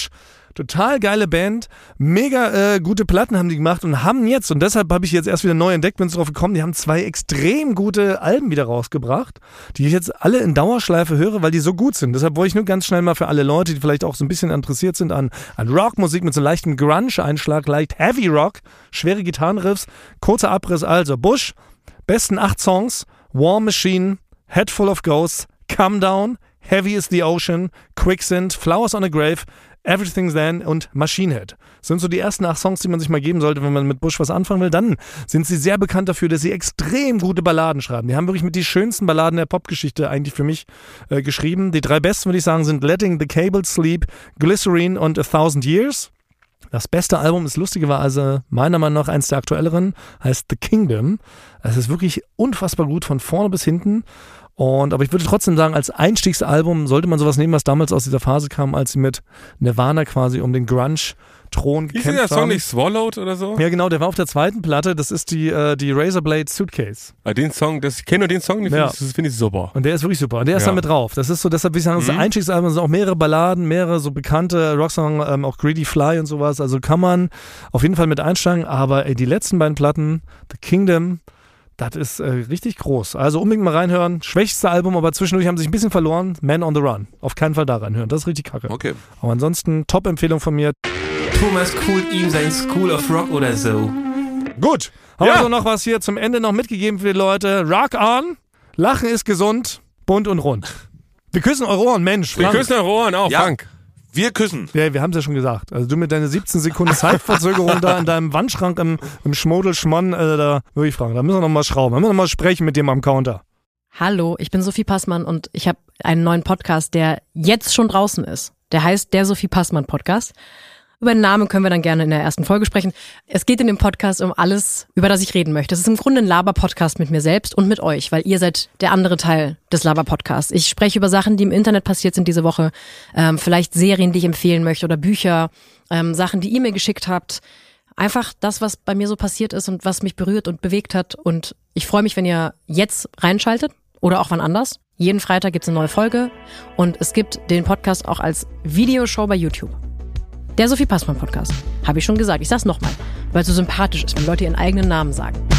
Total geile Band, mega gute Platten haben die gemacht und haben jetzt, und deshalb habe ich jetzt erst wieder neu entdeckt, bin ich drauf gekommen, die haben 2 extrem gute Alben wieder rausgebracht, die ich jetzt alle in Dauerschleife höre, weil die so gut sind. Deshalb wollte ich nur ganz schnell mal für alle Leute, die vielleicht auch so ein bisschen interessiert sind an Rockmusik mit so einem leichten Grunge-Einschlag, leicht Heavy Rock, schwere Gitarrenriffs, kurzer Abriss, also Bush, besten 8 Songs, War Machine, Head Full of Ghosts, Come Down, Heavy is the Ocean, Quicksand, Flowers on a Grave, Everything Then und Machine Head. Das sind so die ersten 8 Songs, die man sich mal geben sollte, wenn man mit Bush was anfangen will. Dann sind sie sehr bekannt dafür, dass sie extrem gute Balladen schreiben. Die haben wirklich mit die schönsten Balladen der Popgeschichte eigentlich für mich geschrieben. Die 3 besten, würde ich sagen, sind Letting the Cable Sleep, Glycerine und 1000 Years. Das beste Album, das Lustige war also meiner Meinung nach eins der aktuelleren, heißt The Kingdom. Es ist wirklich unfassbar gut von vorne bis hinten. Aber ich würde trotzdem sagen, als Einstiegsalbum sollte man sowas nehmen, was damals aus dieser Phase kam, als sie mit Nirvana quasi um den Grunge-Thron gekämpft haben. Ist der Song nicht Swallowed oder so? Ja genau, der war auf der 2. Platte, das ist die Razorblade Suitcase. Den Song, ich kenne nur den Song, den finde ich super. Und der ist wirklich super. Und der ist da mit drauf. Das ist so, deshalb würde ich sagen, das ist ein Einstiegsalbum, es sind auch mehrere Balladen, mehrere so bekannte Rocksongs, auch Greedy Fly und sowas. Also kann man auf jeden Fall mit einsteigen, aber die letzten beiden Platten, The Kingdom, das ist richtig groß. Also unbedingt mal reinhören. Schwächste Album, aber zwischendurch haben sie sich ein bisschen verloren. Man on the Run. Auf keinen Fall da reinhören. Das ist richtig kacke. Okay. Aber ansonsten Top-Empfehlung von mir. Thomas cool ihm sein School of Rock oder so. Gut. Haben wir also noch was hier zum Ende noch mitgegeben für die Leute. Rock on. Lachen ist gesund. Bunt und rund. Wir küssen eure Ohren, Mensch. Wir küssen eure Ohren auch, Frank. Wir küssen. Ja, wir haben es ja schon gesagt. Also du mit deiner 17 Sekunden Zeitverzögerung da in deinem Wandschrank im Schmodelschmann, da würde ich fragen, da müssen wir nochmal schrauben. Da müssen wir nochmal sprechen mit dem am Counter. Hallo, ich bin Sophie Passmann und ich habe einen neuen Podcast, der jetzt schon draußen ist. Der heißt der Sophie Passmann Podcast. Über den Namen können wir dann gerne in der ersten Folge sprechen. Es geht in dem Podcast um alles, über das ich reden möchte. Es ist im Grunde ein Laber-Podcast mit mir selbst und mit euch, weil ihr seid der andere Teil des Laber-Podcasts. Ich spreche über Sachen, die im Internet passiert sind diese Woche, vielleicht Serien, die ich empfehlen möchte oder Bücher, Sachen, die ihr mir geschickt habt. Einfach das, was bei mir so passiert ist und was mich berührt und bewegt hat. Und ich freue mich, wenn ihr jetzt reinschaltet oder auch wann anders. Jeden Freitag gibt's eine neue Folge und es gibt den Podcast auch als Videoshow bei YouTube. Der Sophie Passmann Podcast. Habe ich schon gesagt. Ich sag's nochmal, weil es so sympathisch ist, wenn Leute ihren eigenen Namen sagen.